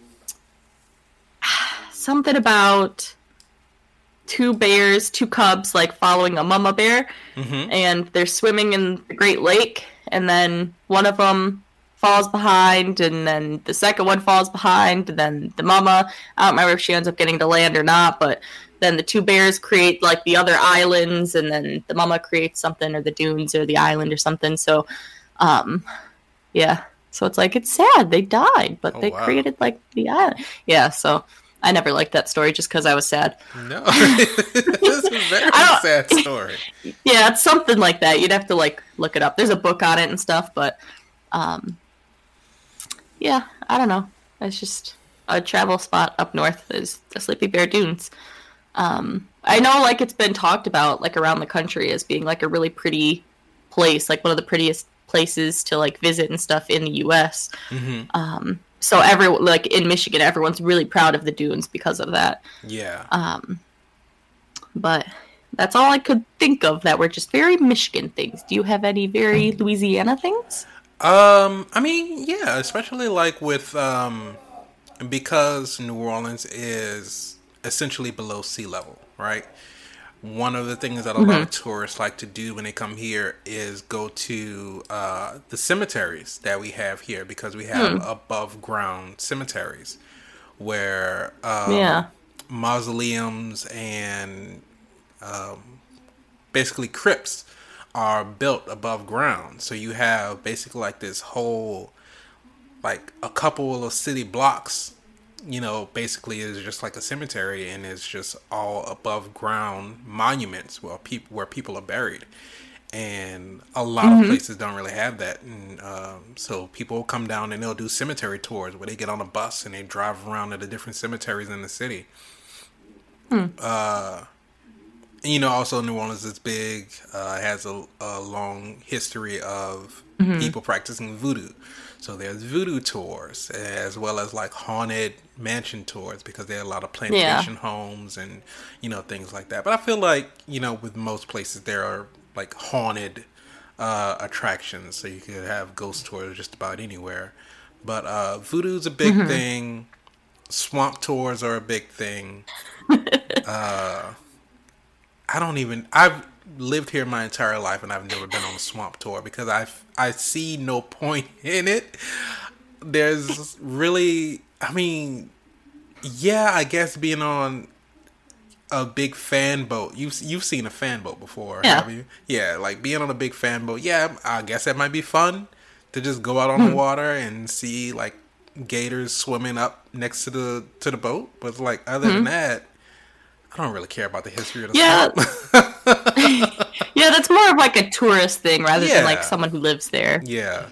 S2: something about two bears, two cubs, like following a mama bear, mm-hmm. and they're swimming in the Great Lake, and then one of them falls behind, and then the second one falls behind, and then the mama, I don't remember if she ends up getting to land or not, but then the two bears create like the other islands, and then the mama creates something, or the dunes, or the island, or something. So, um, yeah. So it's like, it's sad. They died, but oh, they wow. created like the island. Yeah, so I never liked that story just because I was sad.
S1: No, it's a very sad story.
S2: Yeah, it's something like that. You'd have to like look it up. There's a book on it and stuff, but um, yeah, I don't know. It's just a travel spot up north is the Sleeping Bear Dunes. Um, I know like it's been talked about like around the country as being like a really pretty place, like one of the prettiest places to like visit and stuff in the U S. Mm-hmm. Um, so every like in Michigan, everyone's really proud of the dunes because of that.
S1: Yeah.
S2: Um, but that's all I could think of that were just very Michigan things. Do you have any very Louisiana things?
S1: Um, I mean, yeah, especially like with um, because New Orleans is essentially below sea level, right? One of the things that a mm-hmm. lot of tourists like to do when they come here is go to uh, the cemeteries that we have here because we have mm. above ground cemeteries where um, yeah. mausoleums and um, basically crypts are built above ground. So you have basically like this whole, like a couple of city blocks, you know, basically is just like a cemetery, and it's just all above ground monuments where people where people are buried. and a lot
S2: Mm-hmm.
S1: of places don't really have that. And um, so people come down and they'll do cemetery tours where they get on a bus and they drive around to the different cemeteries in the city.
S2: Hmm.
S1: Uh, and, you know, also New Orleans is big. Uh, has a, a long history of
S2: Mm-hmm.
S1: people practicing voodoo. So there's voodoo tours as well as like haunted mansion tours because there are a lot of plantation
S2: Yeah.
S1: homes and, you know, things like that. But I feel like, you know, with most places there are like haunted uh, attractions. So you could have ghost tours just about anywhere. But uh, voodoo's a big
S2: Mm-hmm.
S1: thing. Swamp tours are a big thing. uh, I don't even... I've lived here my entire life and I've never been on a swamp tour because I I see no point in it. There's really, I mean, yeah, I guess being on a big fan boat. You've you've seen a fan boat before,
S2: Yeah.
S1: have you? Yeah, like being on a big fan boat. Yeah, I guess that might be fun to just go out on
S2: Hmm.
S1: the water and see like gators swimming up next to the to the boat. But like other than that, I don't really care about the history of the
S2: Yeah.
S1: swamp.
S2: Yeah, that's more of like a tourist thing rather than like
S1: Yeah.
S2: someone who lives there.
S1: Yeah.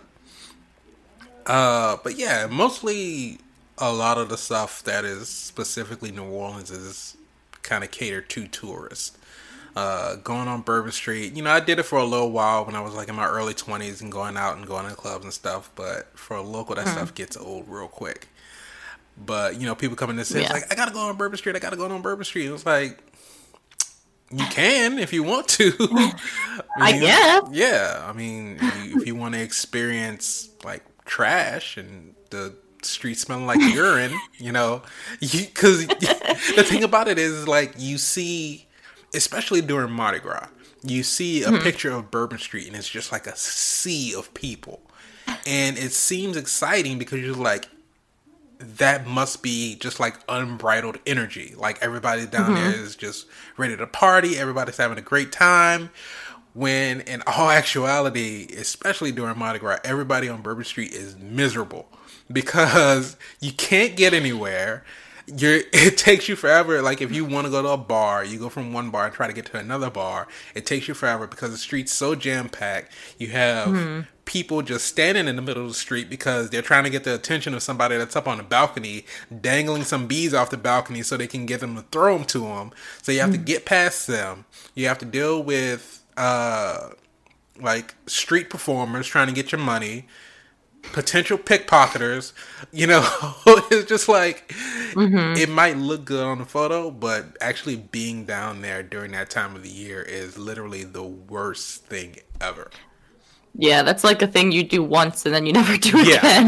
S1: Uh, but yeah, mostly a lot of the stuff that is specifically New Orleans is kind of catered to tourists. Uh, going on Bourbon Street, you know, I did it for a little while when I was like in my early twenties and going out and going to clubs and stuff. But for a local, that stuff gets old real quick. But you know, people come in and say,
S2: Yeah.
S1: like, I gotta go on Bourbon Street. I gotta go on Bourbon Street. It was like, you can if you want to.
S2: I
S1: mean,
S2: guess.
S1: Yeah, I mean, you, if you want to experience like trash and the street smelling like urine, you know, because the thing about it is, like, you see, especially during Mardi Gras, you see a picture of Bourbon Street and it's just like a sea of people, and it seems exciting because you're like, that must be just like unbridled energy. Like everybody down there is just ready to party. Everybody's having a great time. When in all actuality, especially during Mardi Gras, everybody on Bourbon Street is miserable because you can't get anywhere. You're, it takes you forever. Like if you want to go to a bar, you go from one bar and try to get to another bar. It takes you forever because the street's so jam packed. You have people just standing in the middle of the street because they're trying to get the attention of somebody that's up on the balcony, dangling some bees off the balcony so they can get them to throw them to them. So you have to get past them. You have to deal with uh, like street performers trying to get your money. Potential pickpocketers, you know. It's just like it might look good on the photo, but actually being down there during that time of the year is literally the worst thing ever.
S2: Yeah, that's like a thing you do once and then you never do
S1: Yeah.
S2: again.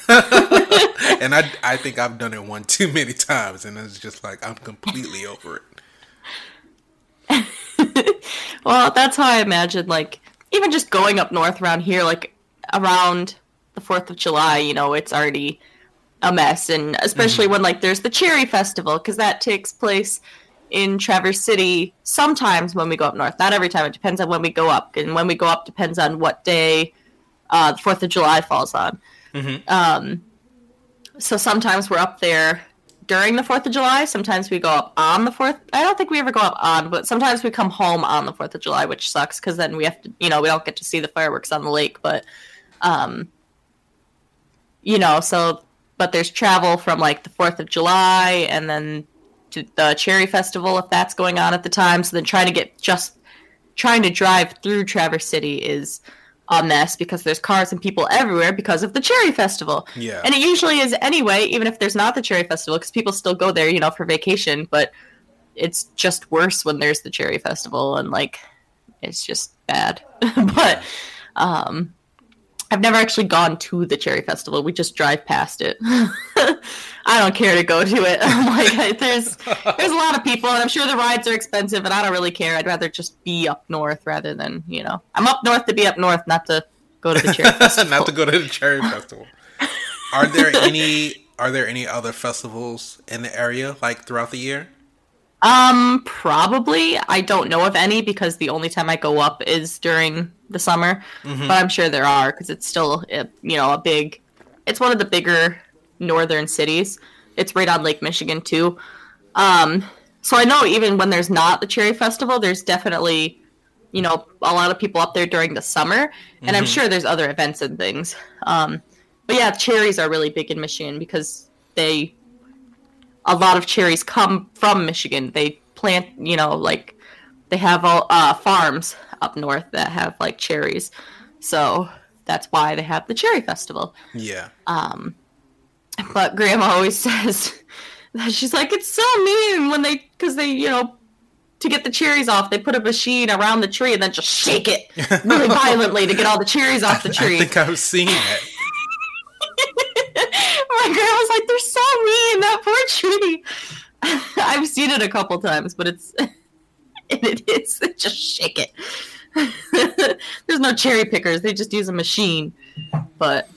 S1: And I, I think I've done it one too many times, and it's just like I'm completely over it.
S2: Well, that's how I imagine, like, even just going up north around here, like, around the fourth of July, you know, it's already a mess. And especially when, like, there's the Cherry Festival, because that takes place in Traverse City sometimes when we go up north. Not every time. It depends on when we go up. And when we go up depends on what day uh, the fourth of July falls on.
S1: Mm-hmm.
S2: Um, so sometimes we're up there during the fourth of July. Sometimes we go up on the fourth. I don't think we ever go up on, but sometimes we come home on the fourth of July, which sucks because then we have to, you know, we don't get to see the fireworks on the lake. But, um, you know, so, but there's travel from like the fourth of July and then to the Cherry Festival if that's going on at the time. So then trying to get just trying to drive through Traverse City is a mess because there's cars and people everywhere because of the Cherry Festival.
S1: Yeah.
S2: And it usually is anyway, even if there's not the Cherry Festival, because people still go there, you know, for vacation. But it's just worse when there's the Cherry Festival, and like, it's just bad. But um, I've never actually gone to the Cherry Festival. We just drive past it. I don't care to go to it. I'm like, I, there's there's a lot of people, and I'm sure the rides are expensive, and I don't really care. I'd rather just be up north rather than, you know, I'm up north to be up north, not to go to the Cherry Festival.
S1: Not to go to the Cherry Festival. Are there any Are there any other festivals in the area like throughout the year?
S2: Um, probably. I don't know of any because the only time I go up is during the summer.
S1: Mm-hmm.
S2: But I'm sure there are because it's still, a, you know, a big. It's one of the bigger northern cities. It's right on Lake Michigan too. Um, so I know even when there's not the Cherry Festival, there's definitely, you know, a lot of people up there during the summer, and mm-hmm. I'm sure there's other events and things. Um, but yeah, cherries are really big in Michigan because they, a lot of cherries come from Michigan. They plant, you know, like they have all uh, farms up north that have like cherries, so that's why they have the cherry festival.
S1: Yeah.
S2: Um, but Grandma always says that she's like, it's so mean when they, because they, you know, to get the cherries off, they put a machine around the tree and then just shake it really violently to get all the cherries off the tree.
S1: I think I've seen it.
S2: My grandma's like, they're so mean, that poor tree. I've seen it a couple times, but it's, and it is, they just shake it. There's no cherry pickers, they just use a machine. But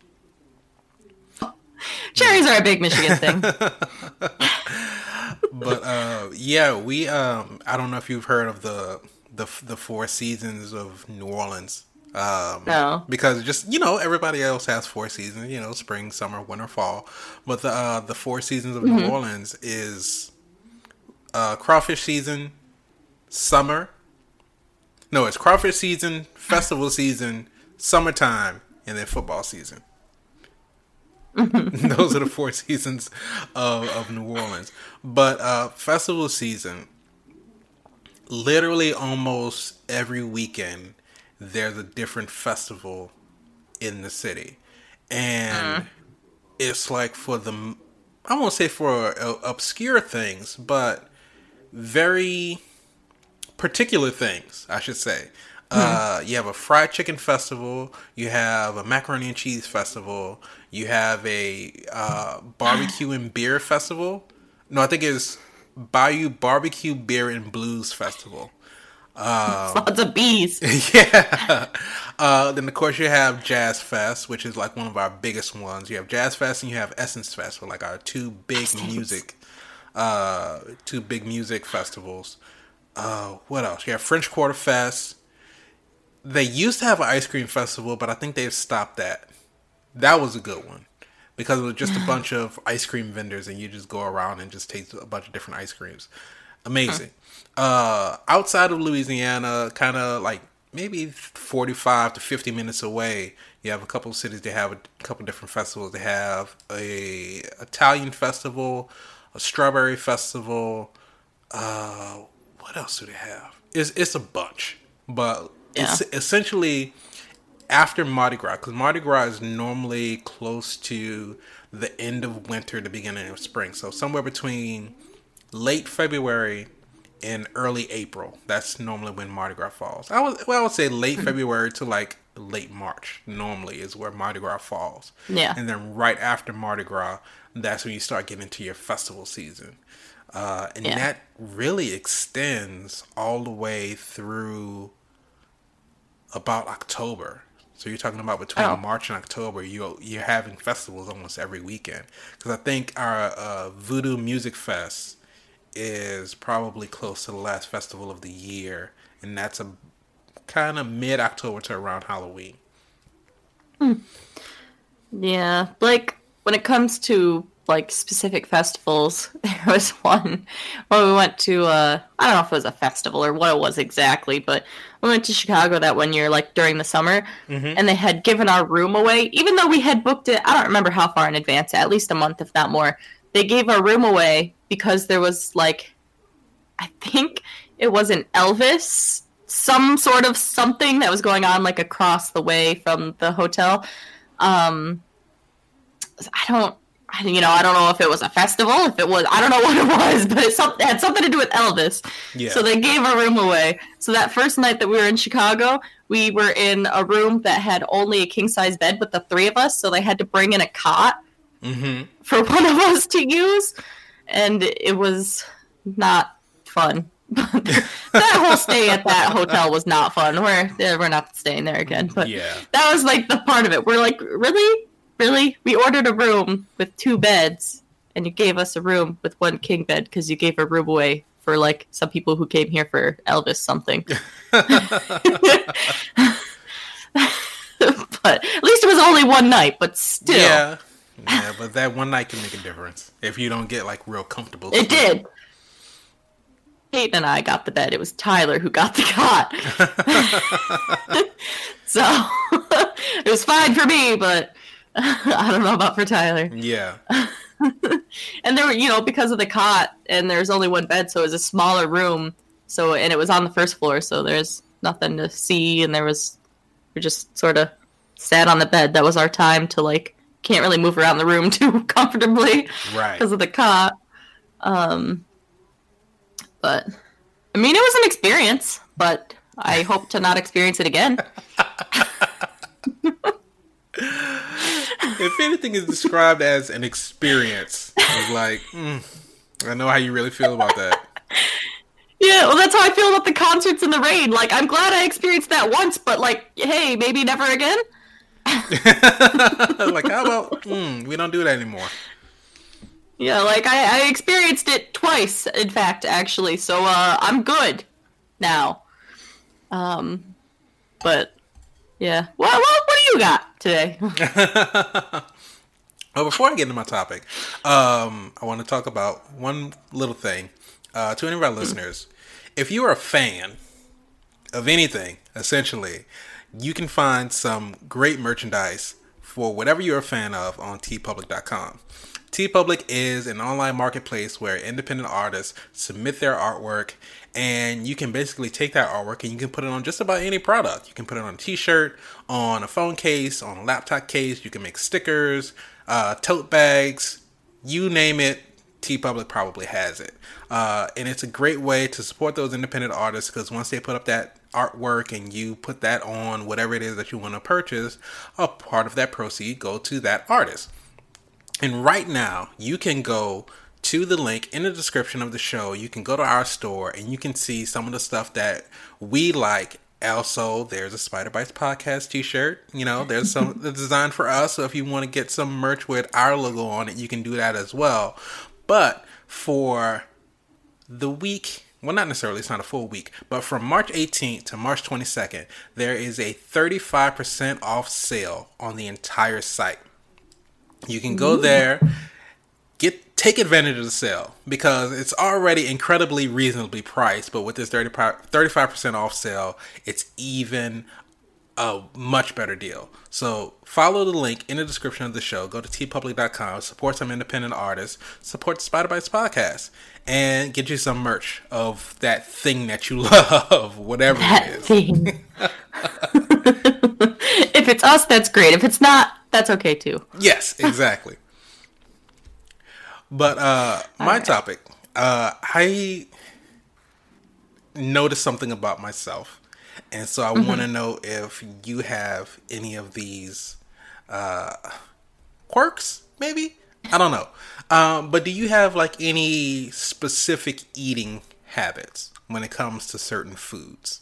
S2: cherries are a big Michigan thing.
S1: But uh, yeah, we um, I don't know if you've heard of the the the four seasons of New Orleans. Um,
S2: no,
S1: because just you know everybody else has four seasons. You know, spring, summer, winter, fall. But the uh, the four seasons of mm-hmm. New Orleans is uh, crawfish season, summer. No, it's crawfish season, festival season, summertime, and then football season. Those are the four seasons of, of New Orleans. But uh, festival season, literally almost every weekend, there's a different festival in the city. And uh. it's like for the, I won't say for uh, obscure things, but very particular things, I should say. Uh, you have a fried chicken festival. You have a macaroni and cheese festival. You have a uh, barbecue and beer festival. No, I think it's Bayou Barbecue Beer and Blues Festival. Um,
S2: Lots of bees.
S1: Yeah. Uh, then of course you have Jazz Fest, which is like one of our biggest ones. You have Jazz Fest and you have Essence Fest, for like our two big Essence. music, uh, two big music festivals. Uh, what else? You have French Quarter Fest. They used to have an ice cream festival, but I think they've stopped that. That was a good one. Because it was just a bunch of ice cream vendors and you just go around and just taste a bunch of different ice creams. Amazing. Huh. Uh, outside of Louisiana, kind of like maybe forty-five to fifty minutes away, you have a couple of cities that have a couple of different festivals. They have a Italian festival, a strawberry festival. Uh, what else do they have? It's, it's a bunch. But... Yeah. It's essentially after Mardi Gras, because Mardi Gras is normally close to the end of winter, the beginning of spring. So somewhere between late February and early April. That's normally when Mardi Gras falls. I would, well, I would say late February to like late March normally is where Mardi Gras falls.
S2: Yeah.
S1: And then right after Mardi Gras, that's when you start getting into your festival season. Uh, and yeah. that really extends all the way through about October. So you're talking about between oh. March and October, you you're having festivals almost every weekend. Because I think our uh, Voodoo Music Fest is probably close to the last festival of the year, and that's a kind of mid October to around Halloween.
S2: Hmm. Yeah, like when it comes to like specific festivals, there was one where we went to uh I don't know if it was a festival or what it was exactly, but we went to Chicago that one year, like during the summer, mm-hmm. and they had given our room away, even though we had booked it. I don't remember how far in advance, at least a month, if not more. They gave our room away because there was like, I think it was an Elvis, some sort of something that was going on like across the way from the hotel. Um, I don't. You know, I don't know if it was a festival, if it was, I don't know what it was, but it, some, it had something to do with Elvis. Yeah. So they gave our room away. So that first night that we were in Chicago, we were in a room that had only a king-size bed with the three of us, so they had to bring in a cot mm-hmm. for one of us to use, and it was not fun. That whole stay at that hotel was not fun. We're, we're not staying there again, but yeah. that was like the part of it. We're like, really? Really? We ordered a room with two beds, and you gave us a room with one king bed because you gave a room away for, like, some people who came here for Elvis something. But at least it was only one night, but still.
S1: Yeah. Yeah, but that one night can make a difference if you don't get, like, real comfortable.
S2: It did. Peyton and I got the bed. It was Tyler who got the cot. So it was fine for me, but I don't know about for Tyler.
S1: Yeah.
S2: And there were, you know, because of the cot, and there's only one bed, so it was a smaller room. So, and it was on the first floor, so there's nothing to see, and there was, we just sort of sat on the bed. That was our time to, like, can't really move around the room too comfortably.
S1: Right.
S2: Because of the cot. Um, but, I mean, it was an experience, but I hope to not experience it again.
S1: If anything is described as an experience, it's like, mm, I know how you really feel about that.
S2: Yeah, well, that's how I feel about the concerts in the rain. Like, I'm glad I experienced that once, but, like, hey, maybe never again?
S1: Like, how about, mm, we don't do that anymore.
S2: Yeah, like, I, I experienced it twice, in fact, actually, so, uh, I'm good now. Um, but, yeah. Well, what, what do you got today?
S1: Well, before I get into my topic, um, I want to talk about one little thing. Uh, to any of our listeners, if you are a fan of anything, essentially, you can find some great merchandise for whatever you're a fan of on T Public dot com. TeePublic is an online marketplace where independent artists submit their artwork, and you can basically take that artwork and you can put it on just about any product. You can put it on a t-shirt, on a phone case, on a laptop case. You can make stickers, uh, tote bags, you name it. TeePublic probably has it. Uh, and it's a great way to support those independent artists, because once they put up that artwork and you put that on whatever it is that you want to purchase, a part of that proceed go to that artist. And right now, you can go to the link in the description of the show. You can go to our store and you can see some of the stuff that we like. Also, there's a Spider Bites podcast t-shirt. You know, there's some designed for us. So if you want to get some merch with our logo on it, you can do that as well. But for the week, well, not necessarily, it's not a full week, but from March eighteenth to March twenty-second, there is a thirty-five percent off sale on the entire site. You can go there, get take advantage of the sale, because it's already incredibly reasonably priced, but with this thirty-five percent off sale, it's even a much better deal. So follow the link in the description of the show. Go to T Public dot com, support some independent artists, support the Spider Bites podcast, and get you some merch of that thing that you love, whatever
S2: that
S1: it is.
S2: Thing. If it's us, that's great. If it's not, that's okay too.
S1: Yes, exactly. But uh, my
S2: right.
S1: topic, uh, I noticed something about myself. And so I mm-hmm. want to know if you have any of these uh, quirks, maybe? I don't know. Um, but do you have like any specific eating habits when it comes to certain foods?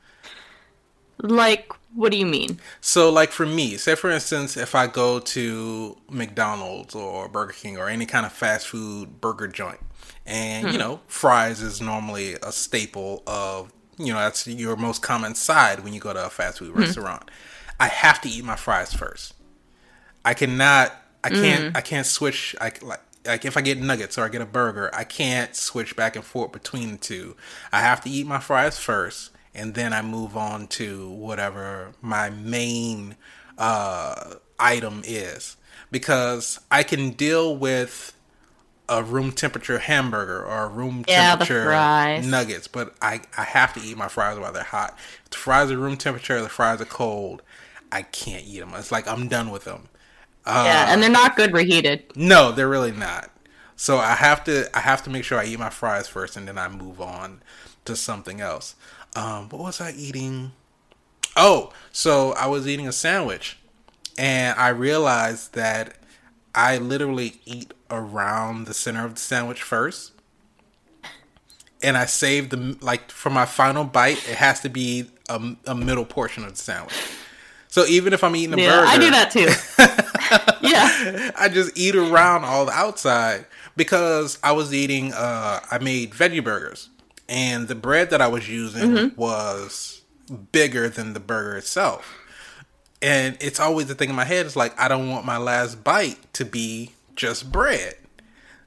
S2: Like, what do you mean?
S1: So like for me, say for instance, if I go to McDonald's or Burger King or any kind of fast food burger joint, and, hmm. you know, fries is normally a staple of, you know, that's your most common side when you go to a fast food mm-hmm. restaurant. I have to eat my fries first. I cannot, I can't, mm. I can't switch. I like, like if I get nuggets or I get a burger, I can't switch back and forth between the two. I have to eat my fries first, and then I move on to whatever my main uh, item is, because I can deal with a room temperature hamburger or a room
S2: yeah,
S1: temperature nuggets, but I, I have to eat my fries while they're hot. If the fries are room temperature, the fries are cold, I can't eat them. It's like I'm done with them. Uh,
S2: yeah, and they're not good reheated.
S1: No, they're really not. So I have to I have to make sure I eat my fries first, and then I move on to something else. Um, what was I eating? Oh, so I was eating a sandwich, and I realized that I literally eat around the center of the sandwich first, and I save the, like, for my final bite, it has to be a, a middle portion of the sandwich. So even if I'm eating a
S2: yeah,
S1: burger,
S2: I do that too. Yeah,
S1: I just eat around all the outside, because I was eating. Uh, I made veggie burgers, and the bread that I was using mm-hmm. was bigger than the burger itself. And it's always the thing in my head is like, I don't want my last bite to be just bread.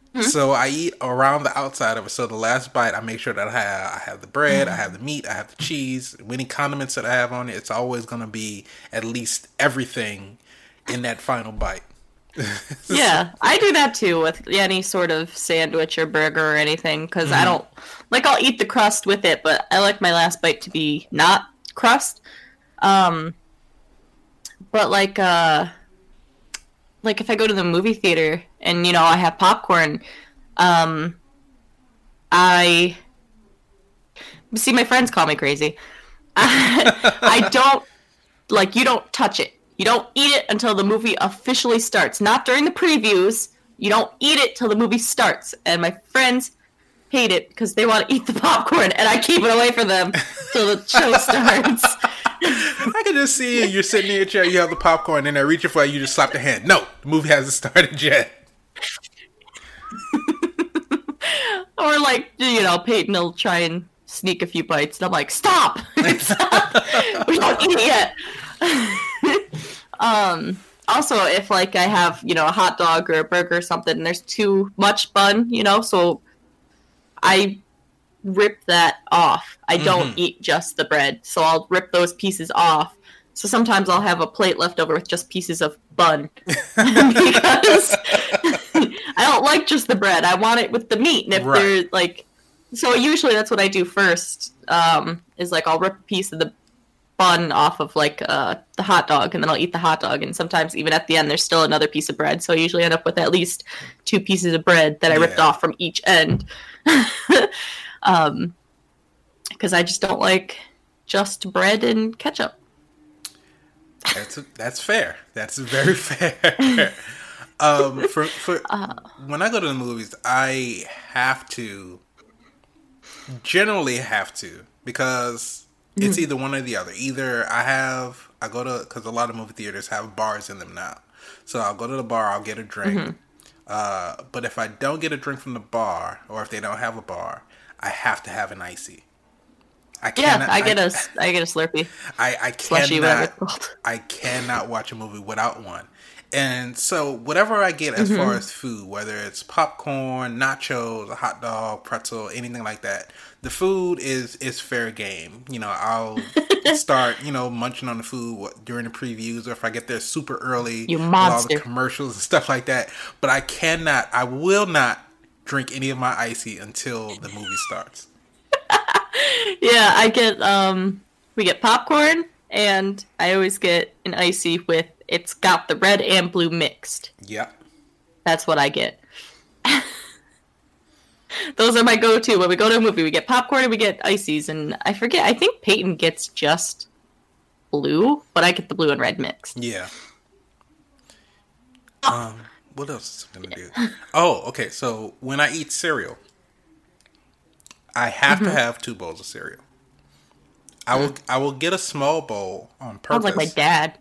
S1: So I eat around the outside of it. So the last bite, I make sure that I have I have the bread, I have the meat, I have the cheese, any condiments that I have on it. It's always going to be at least everything in that final bite.
S2: Yeah, I do that too with any sort of sandwich or burger or anything, because mm-hmm. I don't, like, I'll eat the crust with it, but I like my last bite to be not crust. Um, but like, uh, like if I go to the movie theater and, you know, I have popcorn, um, I, see, my friends call me crazy. I, I don't, like, you don't touch it. You don't eat it until the movie officially starts. Not during the previews. You don't eat it till the movie starts. And my friends hate it because they want to eat the popcorn, and I keep it away from them till the show starts.
S1: I can just see you. You're sitting in your chair, you have the popcorn, and they're reaching for it, you just slap the hand. No, the movie hasn't started yet.
S2: Or like, you know, Peyton will try and sneak a few bites, and I'm like, stop! Stop! We don't eat it yet. um, also, if like I have, you know, a hot dog or a burger or something, and there's too much bun, you know, so I rip that off. I don't mm-hmm. eat just the bread, so I'll rip those pieces off. So sometimes I'll have a plate left over with just pieces of bun because I don't like just the bread. I want it with the meat, and if right. they're like, so usually that's what I do first. Um, is like I'll rip a piece of the bun off of like uh, the hot dog, and then I'll eat the hot dog. And sometimes even at the end, there's still another piece of bread. So I usually end up with at least two pieces of bread that I yeah. ripped off from each end. um, because I just don't like just bread and ketchup.
S1: That's a, that's fair. That's very fair. um, for for uh, when I go to the movies, I have to generally have to because it's mm-hmm. either one or the other. Either I have I go to because a lot of movie theaters have bars in them now, so I'll go to the bar, I'll get a drink. Mm-hmm. Uh, but if I don't get a drink from the bar, or if they don't have a bar, I have to have an icy. I
S2: cannot, yeah, I get I, a I get a Slurpee.
S1: I I cannot I cannot watch a movie without one. And so whatever I get as mm-hmm. far as food, whether it's popcorn, nachos, a hot dog, pretzel, anything like that, the food is is fair game. You know, I'll start, you know, munching on the food during the previews, or if I get there super early,
S2: you monster.
S1: With all the commercials and stuff like that. But I cannot, I will not drink any of my icy until the movie starts.
S2: Yeah, I get, um, we get popcorn, and I always get an icy with, it's got the red and blue mixed.
S1: Yeah.
S2: That's what I get. Those are my go-to. When we go to a movie, we get popcorn and we get ices, and I forget, I think Peyton gets just blue, but I get the blue and red mixed.
S1: Yeah. Um, what else is I going to do? Oh, okay, so when I eat cereal, I have mm-hmm. to have two bowls of cereal. I will I will get a small bowl on purpose.
S2: Sounds like my dad.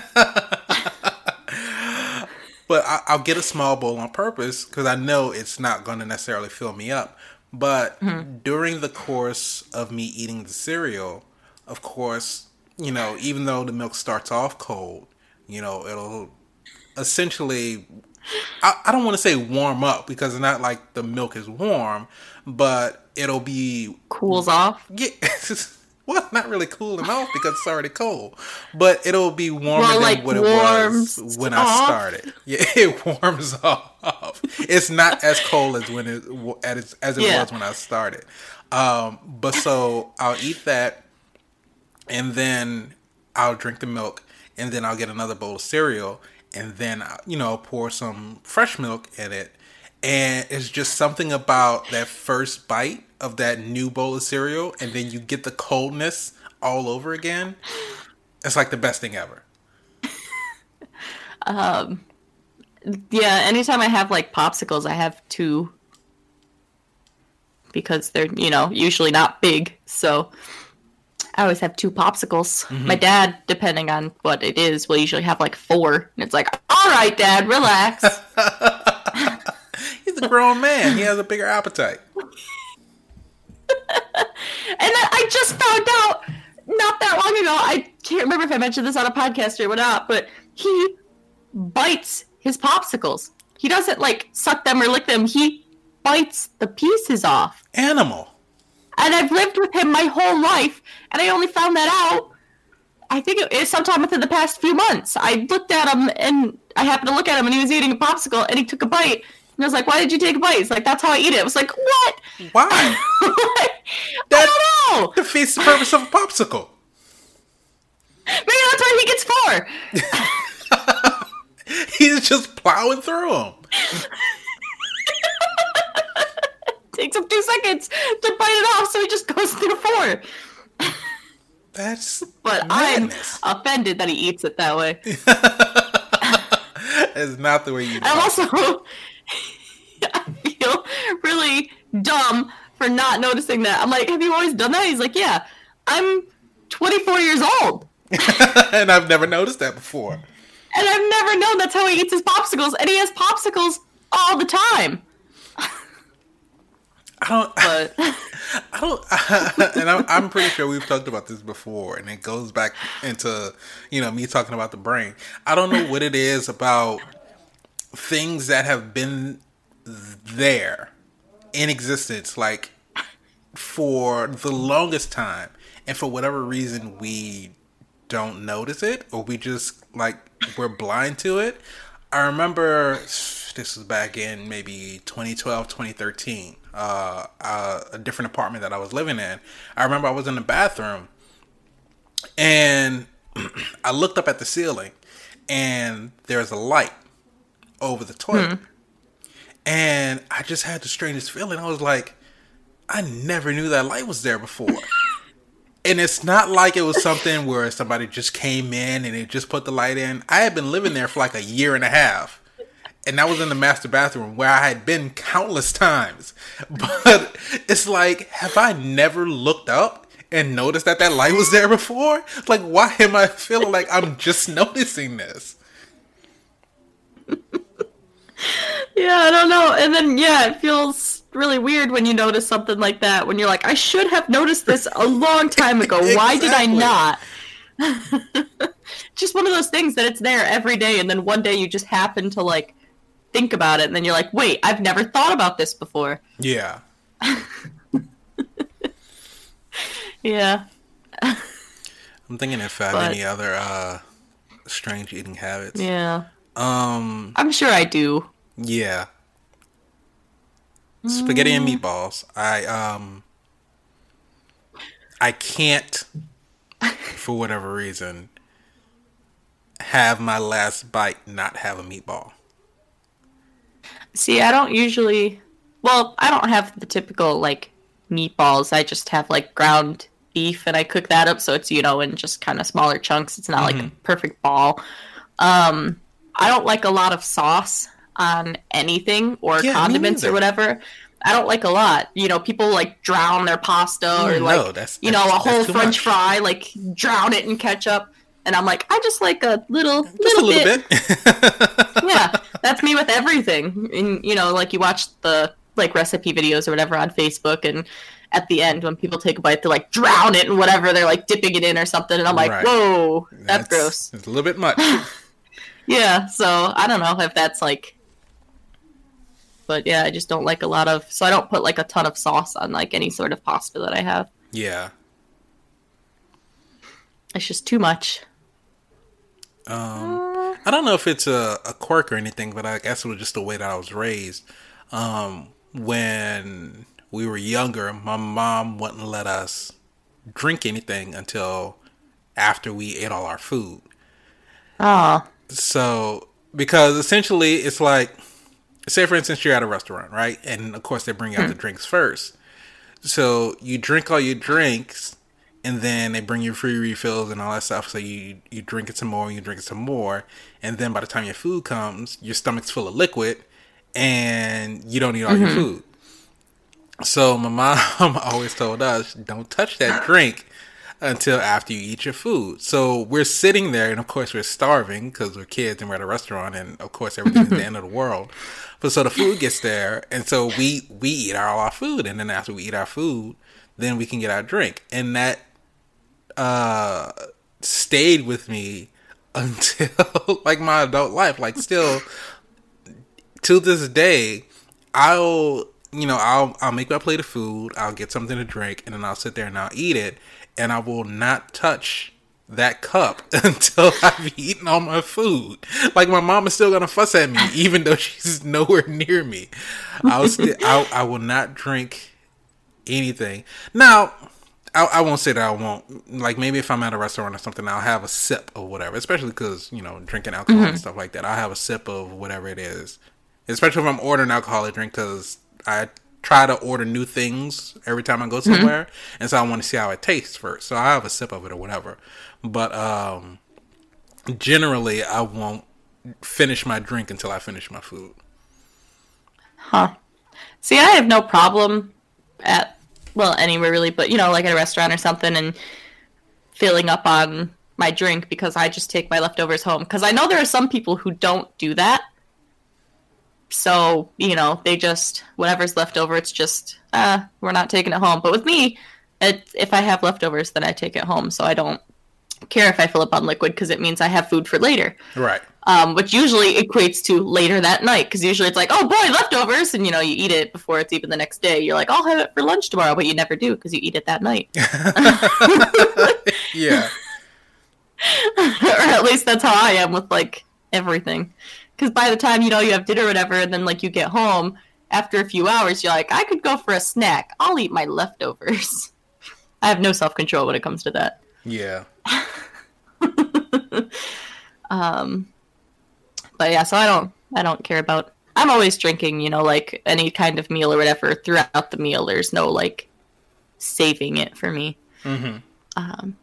S1: But I, I'll get a small bowl on purpose because I know it's not going to necessarily fill me up. But mm-hmm. during the course of me eating the cereal, of course, you know, even though the milk starts off cold, you know, it'll essentially, I, I don't want to say warm up because it's not like the milk is warm, but it'll be...
S2: Cools off?
S1: Yeah. Well, not really cooling off because it's already cold, but it'll be warmer
S2: well,
S1: than
S2: like
S1: what it was when off. I started. Yeah, it warms off. It's not as cold as when it as as it yeah. was when I started. Um, but so I'll eat that, and then I'll drink the milk, and then I'll get another bowl of cereal, and then you know pour some fresh milk in it, and it's just something about that first bite of that new bowl of cereal, and then you get the coldness all over again. It's like the best thing ever.
S2: um, yeah, anytime I have like popsicles, I have two because they're, you know, usually not big. So I always have two popsicles. Mm-hmm. My dad, depending on what it is, will usually have like four. And it's like, all right, Dad, relax.
S1: He's a grown man. He has a bigger appetite.
S2: And I just found out not that long ago, I can't remember if I mentioned this on a podcast or whatnot, but he bites his popsicles. He he doesn't like suck them or lick them. He bites the pieces off.
S1: Animal.
S2: And I've lived with him my whole life, and I only found that out, I think it is sometime within the past few months. I looked at him, and I happened to look at him, and he was eating a popsicle, and he took a bite. And I was like, why did you take a bite? He's like, that's how I eat it. I was like, what?
S1: Why?
S2: I
S1: That
S2: don't know.
S1: defeats the purpose of a popsicle.
S2: Maybe that's what he gets for.
S1: He's just plowing through them.
S2: Takes him two seconds to bite it off, so he just goes through four.
S1: That's
S2: But
S1: madness.
S2: I'm offended that he eats it that way.
S1: That's not the way you do
S2: I'm
S1: it.
S2: also, I feel really dumb for not noticing that. I'm like, have you always done that? He's like, yeah. I'm twenty-four years old.
S1: And I've never noticed that before.
S2: And I've never known that's how he eats his popsicles. And he has popsicles all the time.
S1: I don't.
S2: But
S1: I don't. And I'm, I'm pretty sure we've talked about this before, and it goes back into, you know, me talking about the brain. I don't know what it is about things that have been there in existence, like for the longest time, and for whatever reason we don't notice it, or we just like we're blind to it. I remember this was back in maybe twenty twelve, twenty thirteen. Uh, uh, a different apartment that I was living in. I remember I was in the bathroom, and I looked up at the ceiling, and there's a light over the toilet. Hmm. And I just had the strangest feeling. I was like, I never knew that light was there before. And it's not like it was something where somebody just came in and they just put the light in. I had been living there for like a year and a half. And that was in the master bathroom where I had been countless times. But it's like, have I never looked up and noticed that that light was there before? Like, why am I feeling like I'm just noticing this?
S2: yeah, I don't know. And then, yeah, it feels really weird when you notice something like that. When you're like, I should have noticed this a long time ago.
S1: Exactly.
S2: Why did I not? Just one of those things that it's there every day. And then one day you just happen to, like, think about it, and then you're like, wait, I've never thought about this before.
S1: Yeah.
S2: Yeah.
S1: I'm thinking if I have
S2: But,
S1: any other uh, strange eating habits.
S2: Yeah.
S1: Um,
S2: I'm sure I do.
S1: Yeah. Spaghetti and meatballs. I um I can't, for whatever reason, have my last bite not have a meatball.
S2: See, I don't usually... Well, I don't have the typical, like, meatballs. I just have, like, ground beef, and I cook that up so it's, you know, in just kind of smaller chunks. It's not, mm-hmm. like, a perfect ball. Um, I don't like a lot of sauce on anything, or yeah, condiments or whatever. I don't like a lot. You know, people, like, drown their pasta, or, like, no, that's, you know, that's, a whole French much. fry, like, drown it in ketchup. And I'm like, I just like a little,
S1: just
S2: little
S1: a little bit.
S2: bit. Yeah, that's me with everything. And, you know, like you watch the like recipe videos or whatever on Facebook, and at the end when people take a bite, they like drown it and whatever. They're like dipping it in or something, and I'm like, right. whoa, that's, that's gross.
S1: It's a little bit much.
S2: Yeah, so I don't know if that's like, but yeah, I just don't like a lot of. So I don't put like a ton of sauce on like any sort of pasta that I have.
S1: Yeah,
S2: it's just too much.
S1: Um, I don't know if it's a, a quirk or anything, but I guess it was just the way that I was raised. Um, when we were younger, my mom wouldn't let us drink anything until after we ate all our food.
S2: Ah.
S1: So, because essentially it's like, say for instance, you're at a restaurant, right? And of course they bring out mm. the drinks first. So you drink all your drinks, and then they bring you free refills and all that stuff. So you, you drink it some more, you drink it some more. And then by the time your food comes, your stomach's full of liquid and you don't eat all mm-hmm. your food. So my mom always told us, don't touch that drink until after you eat your food. So we're sitting there, and of course we're starving because we're kids and we're at a restaurant, and of course everything's the end of the world. But so the food gets there, and so we, we eat all our food. And then after we eat our food, then we can get our drink. And that uh stayed with me until like my adult life, like still to this day, I'll you know I'll I'll make my plate of food. I'll get something to drink, and then I'll sit there and I'll eat it, and I will not touch that cup until I've eaten all my food. Like, my mom is still gonna fuss at me, even though she's nowhere near me. I'll st- I I will not drink anything. Now, I, I won't say that I won't. Like, maybe if I'm at a restaurant or something, I'll have a sip of whatever. Especially because, you know, drinking alcohol mm-hmm. and stuff like that. I'll have a sip of whatever it is. Especially if I'm ordering alcoholic drink, because I try to order new things every time I go somewhere, mm-hmm. and so I want to see how it tastes first. So I have a sip of it or whatever. But um, generally, I won't finish my drink until I finish my food.
S2: Huh. See, I have no problem at, well, anywhere really, but, you know, like at a restaurant or something, and filling up on my drink because I just take my leftovers home. Because I know there are some people who don't do that. So, you know, they just, whatever's left over, it's just, uh, we're not taking it home. But with me, it, if I have leftovers, then I take it home. So I don't care if I fill up on liquid, because it means I have food for later.
S1: Right.
S2: Um, which usually equates to later that night, because usually it's like, oh boy, leftovers, and you know, you eat it before it's even the next day. You're like, I'll have it for lunch tomorrow, but you never do, because you eat it that night.
S1: Yeah.
S2: Or at least that's how I am with like everything. Because by the time, you know, you have dinner or whatever, and then like you get home after a few hours, you're like, I could go for a snack. I'll eat my leftovers. I have no self-control when it comes to that.
S1: Yeah.
S2: um, but yeah, so I don't, I don't care about. I'm always drinking, you know, like any kind of meal or whatever throughout the meal. There's no like saving it for me.
S1: Mm-hmm.
S2: Um,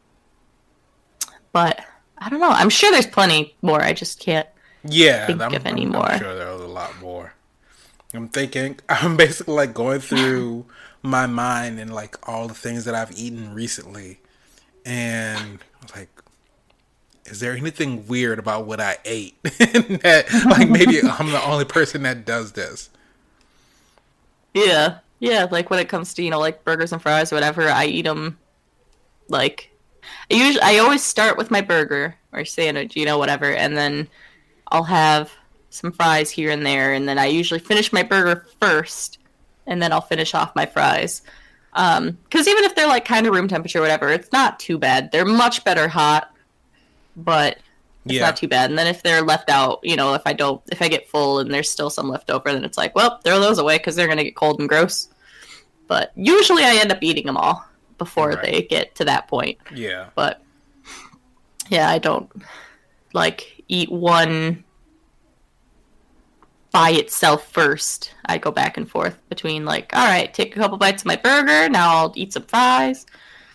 S2: but I don't know. I'm sure there's plenty more. I just can't.
S1: Yeah,
S2: think
S1: I'm,
S2: of any
S1: I'm,
S2: more.
S1: I'm sure there's a lot more. I'm thinking. I'm basically like going through my mind and like all the things that I've eaten recently. And I was like, is there anything weird about what I ate? That, like, maybe I'm the only person that does this.
S2: Yeah. Yeah, like when it comes to, you know, like burgers and fries or whatever, I eat them, like, I usually, I always start with my burger or sandwich, you know, whatever, and then I'll have some fries here and there, and then I usually finish my burger first, and then I'll finish off my fries. Um, because even if they're like kind of room temperature or whatever, it's not too bad. They're much better hot, but it's
S1: yeah.
S2: not too bad. And then if they're left out, you know, if I don't, if I get full and there's still some left over, then it's like, well, throw those away because they're going to get cold and gross. But usually I end up eating them all before right. they get to that point.
S1: Yeah.
S2: But yeah, I don't like eat one by itself first. I go back and forth between like, all right, take a couple bites of my burger, now I'll eat some fries.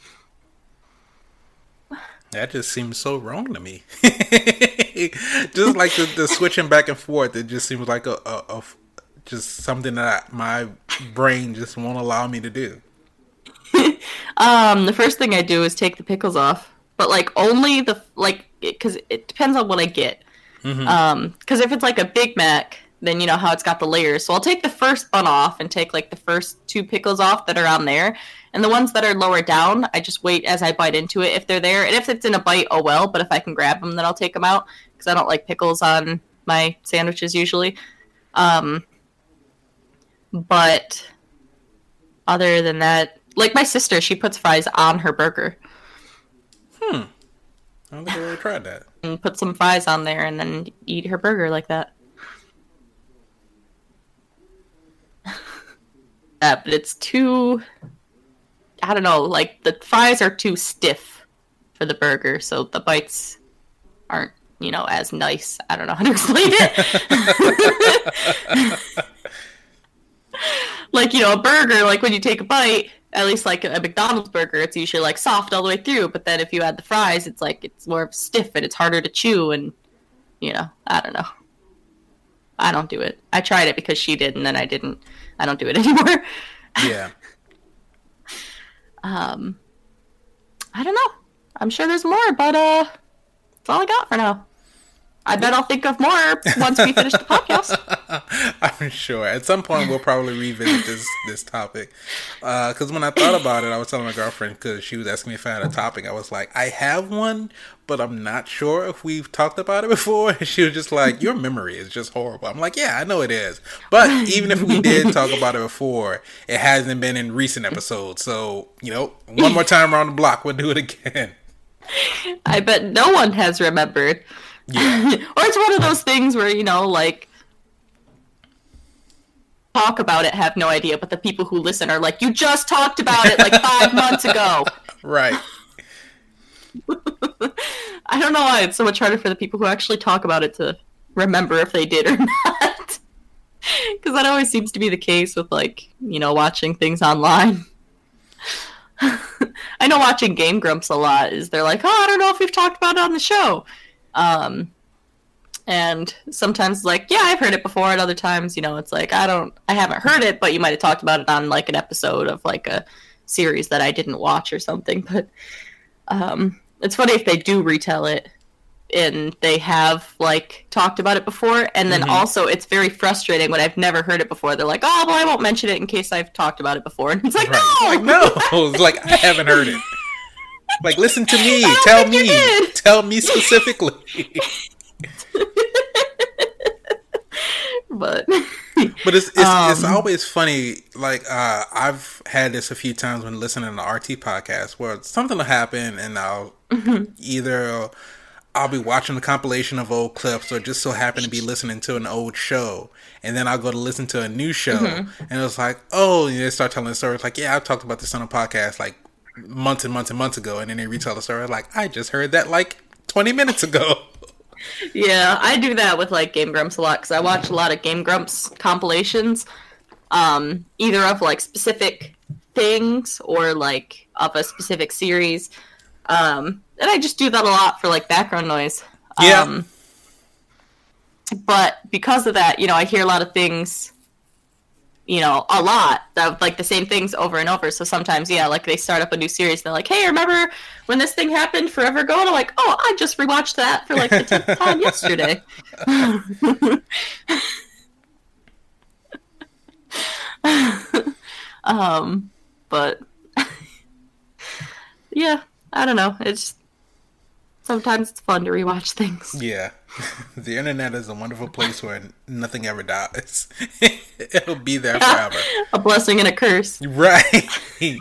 S1: That just seems so wrong to me. Just like the, the switching back and forth, it just seems like a, a, a just something that I, my brain just won't allow me to do.
S2: um, the first thing I do is take the pickles off, but like only the like because it, it depends on what I get. Mm-hmm. Um, because if it's like a Big Mac, then you know how it's got the layers. So I'll take the first bun off and take like the first two pickles off that are on there. And the ones that are lower down, I just wait as I bite into it if they're there. And if it's in a bite, oh well. But if I can grab them, then I'll take them out. Because I don't like pickles on my sandwiches usually. Um, but other than that, like my sister, she puts fries on her burger.
S1: Hmm. I don't think I ever tried that.
S2: And put some fries on there and then eat her burger like that. Yeah, but it's too, I don't know, like the fries are too stiff for the burger, so the bites aren't, you know, as nice. I don't know how to explain it. Like, you know, a burger, like when you take a bite, at least like a McDonald's burger, it's usually like soft all the way through, but then if you add the fries, it's like, it's more stiff and it's harder to chew and, you know, I don't know. I don't do it. I tried it because she did, and then I didn't. I don't do it anymore.
S1: Yeah.
S2: um, I don't know. I'm sure there's more, but uh, that's all I got for now. I bet I'll think of more once we finish the podcast.
S1: I'm sure. At some point, we'll probably revisit this this topic. Because uh, when I thought about it, I was telling my girlfriend, because she was asking me if I had a topic. I was like, I have one, but I'm not sure if we've talked about it before. And she was just like, your memory is just horrible. I'm like, yeah, I know it is. But even if we did talk about it before, it hasn't been in recent episodes. So, you know, one more time around the block, we'll do it again.
S2: I bet no one has remembered.
S1: Yeah.
S2: Or it's one of those things where, you know, like, talk about it, have no idea, but the people who listen are like, you just talked about it like five months ago.
S1: Right.
S2: I don't know why it's so much harder for the people who actually talk about it to remember if they did or not. Because that always seems to be the case with, like, you know, watching things online. I know watching Game Grumps a lot is they're like, oh, I don't know if we've talked about it on the show. Um, and sometimes like, yeah, I've heard it before, and other times, you know, it's like, I don't, I haven't heard it, but you might have talked about it on like an episode of like a series that I didn't watch or something. But um, it's funny if they do retell it and they have like talked about it before, and then mm-hmm. also it's very frustrating when I've never heard it before. They're like, oh, well, I won't mention it in case I've talked about it before. And it's like, right. no!
S1: Like, no! It's like, I haven't heard it. Like, listen to me. Tell me. Tell me specifically.
S2: but
S1: but it's it's,
S2: um,
S1: it's always funny. Like, uh, I've had this a few times when listening to the R T podcast where something will happen and I'll mm-hmm. either I'll be watching a compilation of old clips or just so happen to be listening to an old show. And then I'll go to listen to a new show. Mm-hmm. And it's like, oh, and they start telling the story. It's like, yeah, I've talked about this on a podcast like months and months and months ago. And then they retell the story like, I just heard that like twenty minutes ago.
S2: Yeah, I do that with like Game Grumps a lot because I watch a lot of Game Grumps compilations, um, either of like specific things or like of a specific series. Um, and I just do that a lot for like background noise.
S1: Yeah.
S2: Um, but because of that, you know, I hear a lot of things, you know, a lot of like the same things over and over. So sometimes, yeah, like they start up a new series. They're like, hey, remember when this thing happened forever ago? And I'm like, oh, I just rewatched that for like the tenth time yesterday. um, but yeah, I don't know. It's sometimes it's fun to rewatch things.
S1: Yeah. The internet is a wonderful place where nothing ever dies. It'll be there forever.
S2: A blessing and a curse.
S1: Right.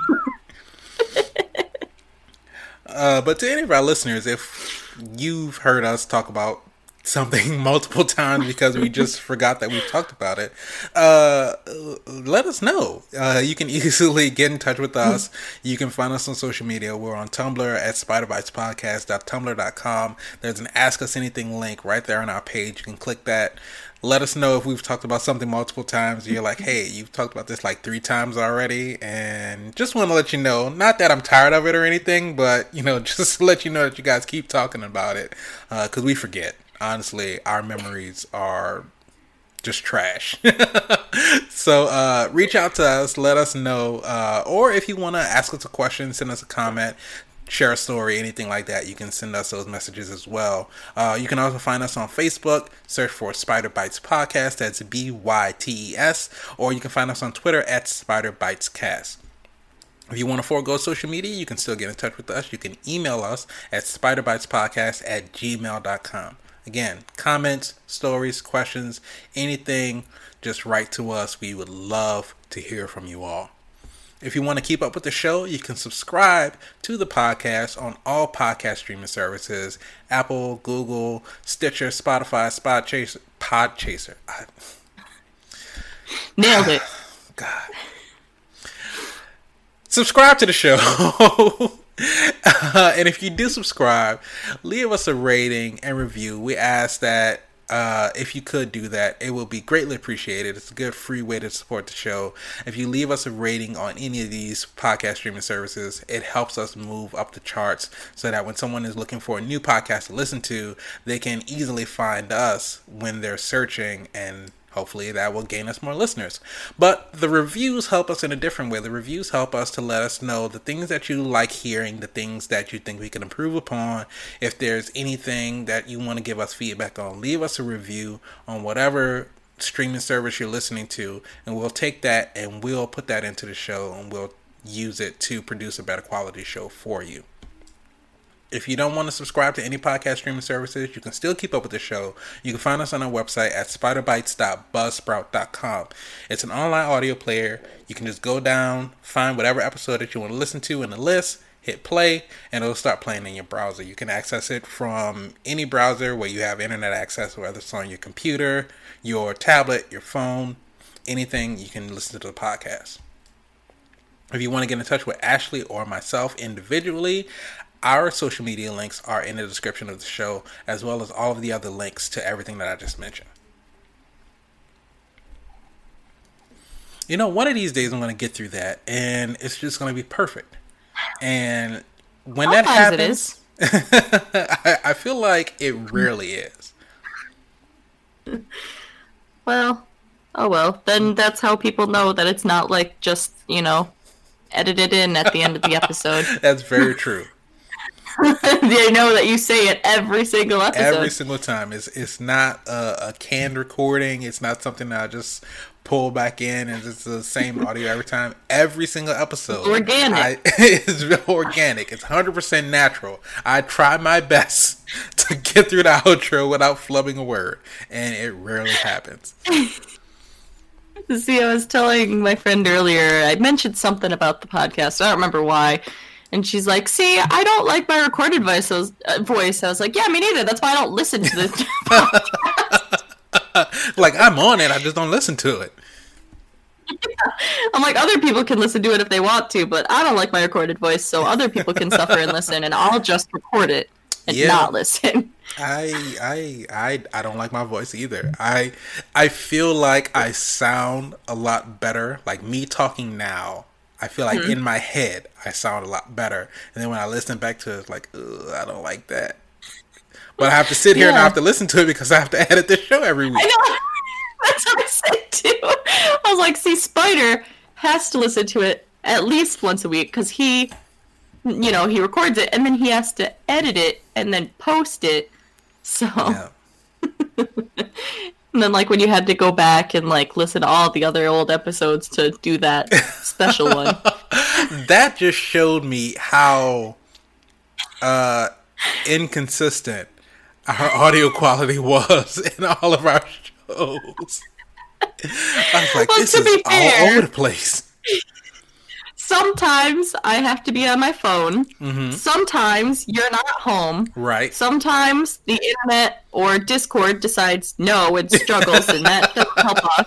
S1: uh, but to any of our listeners, if you've heard us talk about something multiple times because we just forgot that we've talked about it, uh, let us know. Uh, you can easily get in touch with us. You can find us on social media. We're on Tumblr at spider bites podcast dot tumblr dot com. There's an Ask Us Anything link right there on our page. You can click that. Let us know if we've talked about something multiple times. You're like, hey, you've talked about this like three times already. And just want to let you know, not that I'm tired of it or anything, but, you know, just to let you know that you guys keep talking about it. Because uh, we forget. Honestly, our memories are just trash. So uh, reach out to us. Let us know. Uh, or if you want to ask us a question, send us a comment, share a story, anything like that, you can send us those messages as well. Uh, you can also find us on Facebook. Search for Spider Bites Podcast. That's B Y T E S. Or you can find us on Twitter at Spider Bites Cast. If you want to forego social media, you can still get in touch with us. You can email us at spiderbitespodcast at gmail dot com. Again, comments, stories, questions, anything, just write to us. We would love to hear from you all. If you want to keep up with the show, you can subscribe to the podcast on all podcast streaming services: Apple, Google, Stitcher, Spotify, Podchaser. Podchaser. I...
S2: Nailed it.
S1: God. Subscribe to the show. Uh, and if you do subscribe, leave us a rating and review. We ask that uh, if you could do that, it will be greatly appreciated. It's a good free way to support the show. If you leave us a rating on any of these podcast streaming services, it helps us move up the charts so that when someone is looking for a new podcast to listen to, they can easily find us when they're searching and Hopefully that will gain us more listeners. But the reviews help us in a different way. The reviews help us to let us know the things that you like hearing, the things that you think we can improve upon. If there's anything that you want to give us feedback on, leave us a review on whatever streaming service you're listening to, and we'll take that and we'll put that into the show and we'll use it to produce a better quality show for you. If you don't want to subscribe to any podcast streaming services, you can still keep up with the show. You can find us on our website at spider bites dot buzzsprout dot com. It's an online audio player. You can just go down, find whatever episode that you want to listen to in the list, hit play, and it'll start playing in your browser. You can access it from any browser where you have internet access, whether it's on your computer, your tablet, your phone, anything, you can listen to the podcast. If you want to get in touch with Ashley or myself individually, our social media links are in the description of the show, as well as all of the other links to everything that I just mentioned. You know, one of these days I'm going to get through that, and it's just going to be perfect. And when that happens, I, I feel like it rarely is.
S2: Well, oh well. Then that's how people know that it's not like just, you know, edited in at the end of the episode.
S1: That's very true.
S2: They know that you say it every single episode.
S1: Every single time. It's it's not a, a canned recording. It's not something that I just pull back in and it's the same audio every time. Every single episode.
S2: It's organic.
S1: I, it's organic. It's one hundred percent natural. I try my best to get through the outro without flubbing a word. And it rarely happens.
S2: See, I was telling my friend earlier, I mentioned something about the podcast. I don't remember why. And she's like, see, I don't like my recorded voice. I was, uh, voice. I was like, yeah, me neither. That's why I don't listen to the podcast.
S1: Like, I'm on it. I just don't listen to it.
S2: Yeah. I'm like, other people can listen to it if they want to, but I don't like my recorded voice, so other people can suffer and listen, and I'll just record it and yeah. not listen.
S1: I, I, I, I don't like my voice either. I, I feel like I sound a lot better. Like, me talking now, I feel like mm-hmm. in my head, I sound a lot better. And then when I listen back to it, it's like, ugh, I don't like that. But I have to sit here yeah. and I have to listen to it because I have to edit this show every week.
S2: I know. That's what I said too. I was like, see, Spider has to listen to it at least once a week because he, you know, he records it and then he has to edit it and then post it. So... Yeah. And then, like, when you had to go back and, like, listen to all the other old episodes to do that special one.
S1: That just showed me how uh, inconsistent our audio quality was in all of our shows. I was like, well, this is fair, all over the place.
S2: Sometimes I have to be on my phone. Mm-hmm. Sometimes you're not home.
S1: Right.
S2: Sometimes the internet or Discord decides no and struggles, and that doesn't help us.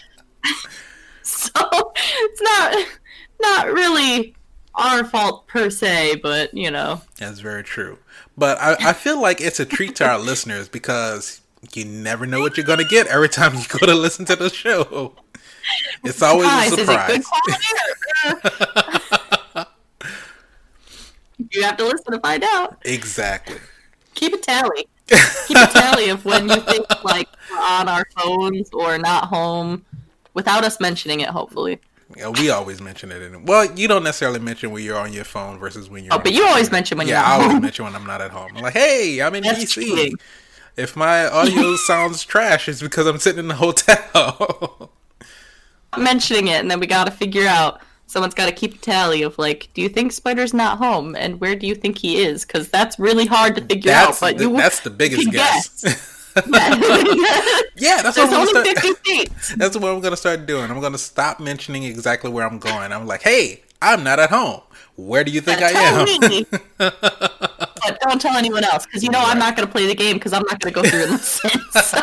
S2: So it's not not really our fault per se, but you know.
S1: That's very true. But I, I feel like it's a treat to our listeners because you never know what you're going to get every time you go to listen to the show. It's always Guys, a surprise. Is it good quality? You have to listen to find out. Exactly.
S2: Keep a tally. Keep a tally of when you think like we're on our phones or not home, without us mentioning it. Hopefully.
S1: Yeah, we always mention it. In, well, you don't necessarily mention when you're on your phone versus when you're.
S2: Oh,
S1: on
S2: but you always mention when
S1: yeah,
S2: you're. Yeah,
S1: I
S2: always
S1: mention when I'm not at home. I'm like, hey, I'm in
S2: That's
S1: D C.
S2: cheating.
S1: If my audio sounds trash, it's because I'm sitting in the hotel.
S2: Mentioning it, and then we got to figure out. Someone's got to keep a tally of like, do you think Spider's not home, and where do you think he is? Because that's really hard to figure
S1: that's
S2: out. But
S1: the,
S2: you
S1: that's the biggest guess.
S2: guess.
S1: Yeah, that's
S2: There's
S1: what I'm
S2: only
S1: start,
S2: fifty feet.
S1: That's what I'm gonna start doing. I'm gonna stop mentioning exactly where I'm going. I'm like, hey, I'm not at home. Where do you think
S2: uh,
S1: I am?
S2: Me. But don't tell anyone else, because you know right. I'm not gonna play the game because I'm not gonna go through and listen. So.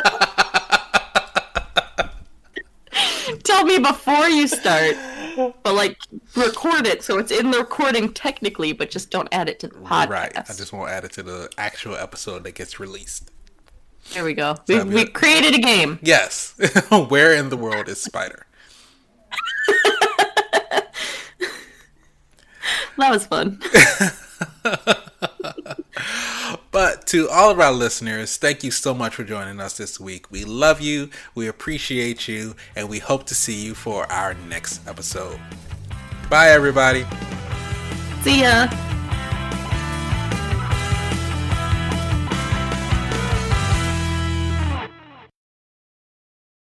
S2: Tell me before you start, but like record it so it's in the recording technically, but just don't add it to the podcast.
S1: Right. I just won't add it to the actual episode that gets released.
S2: There we go. So we we created a game.
S1: Yes. Where in the world is Spider?
S2: That was fun.
S1: But to all of our listeners, thank you so much for joining us this week. We love you, we appreciate you, and we hope to see you for our next episode. Bye, everybody.
S2: See ya.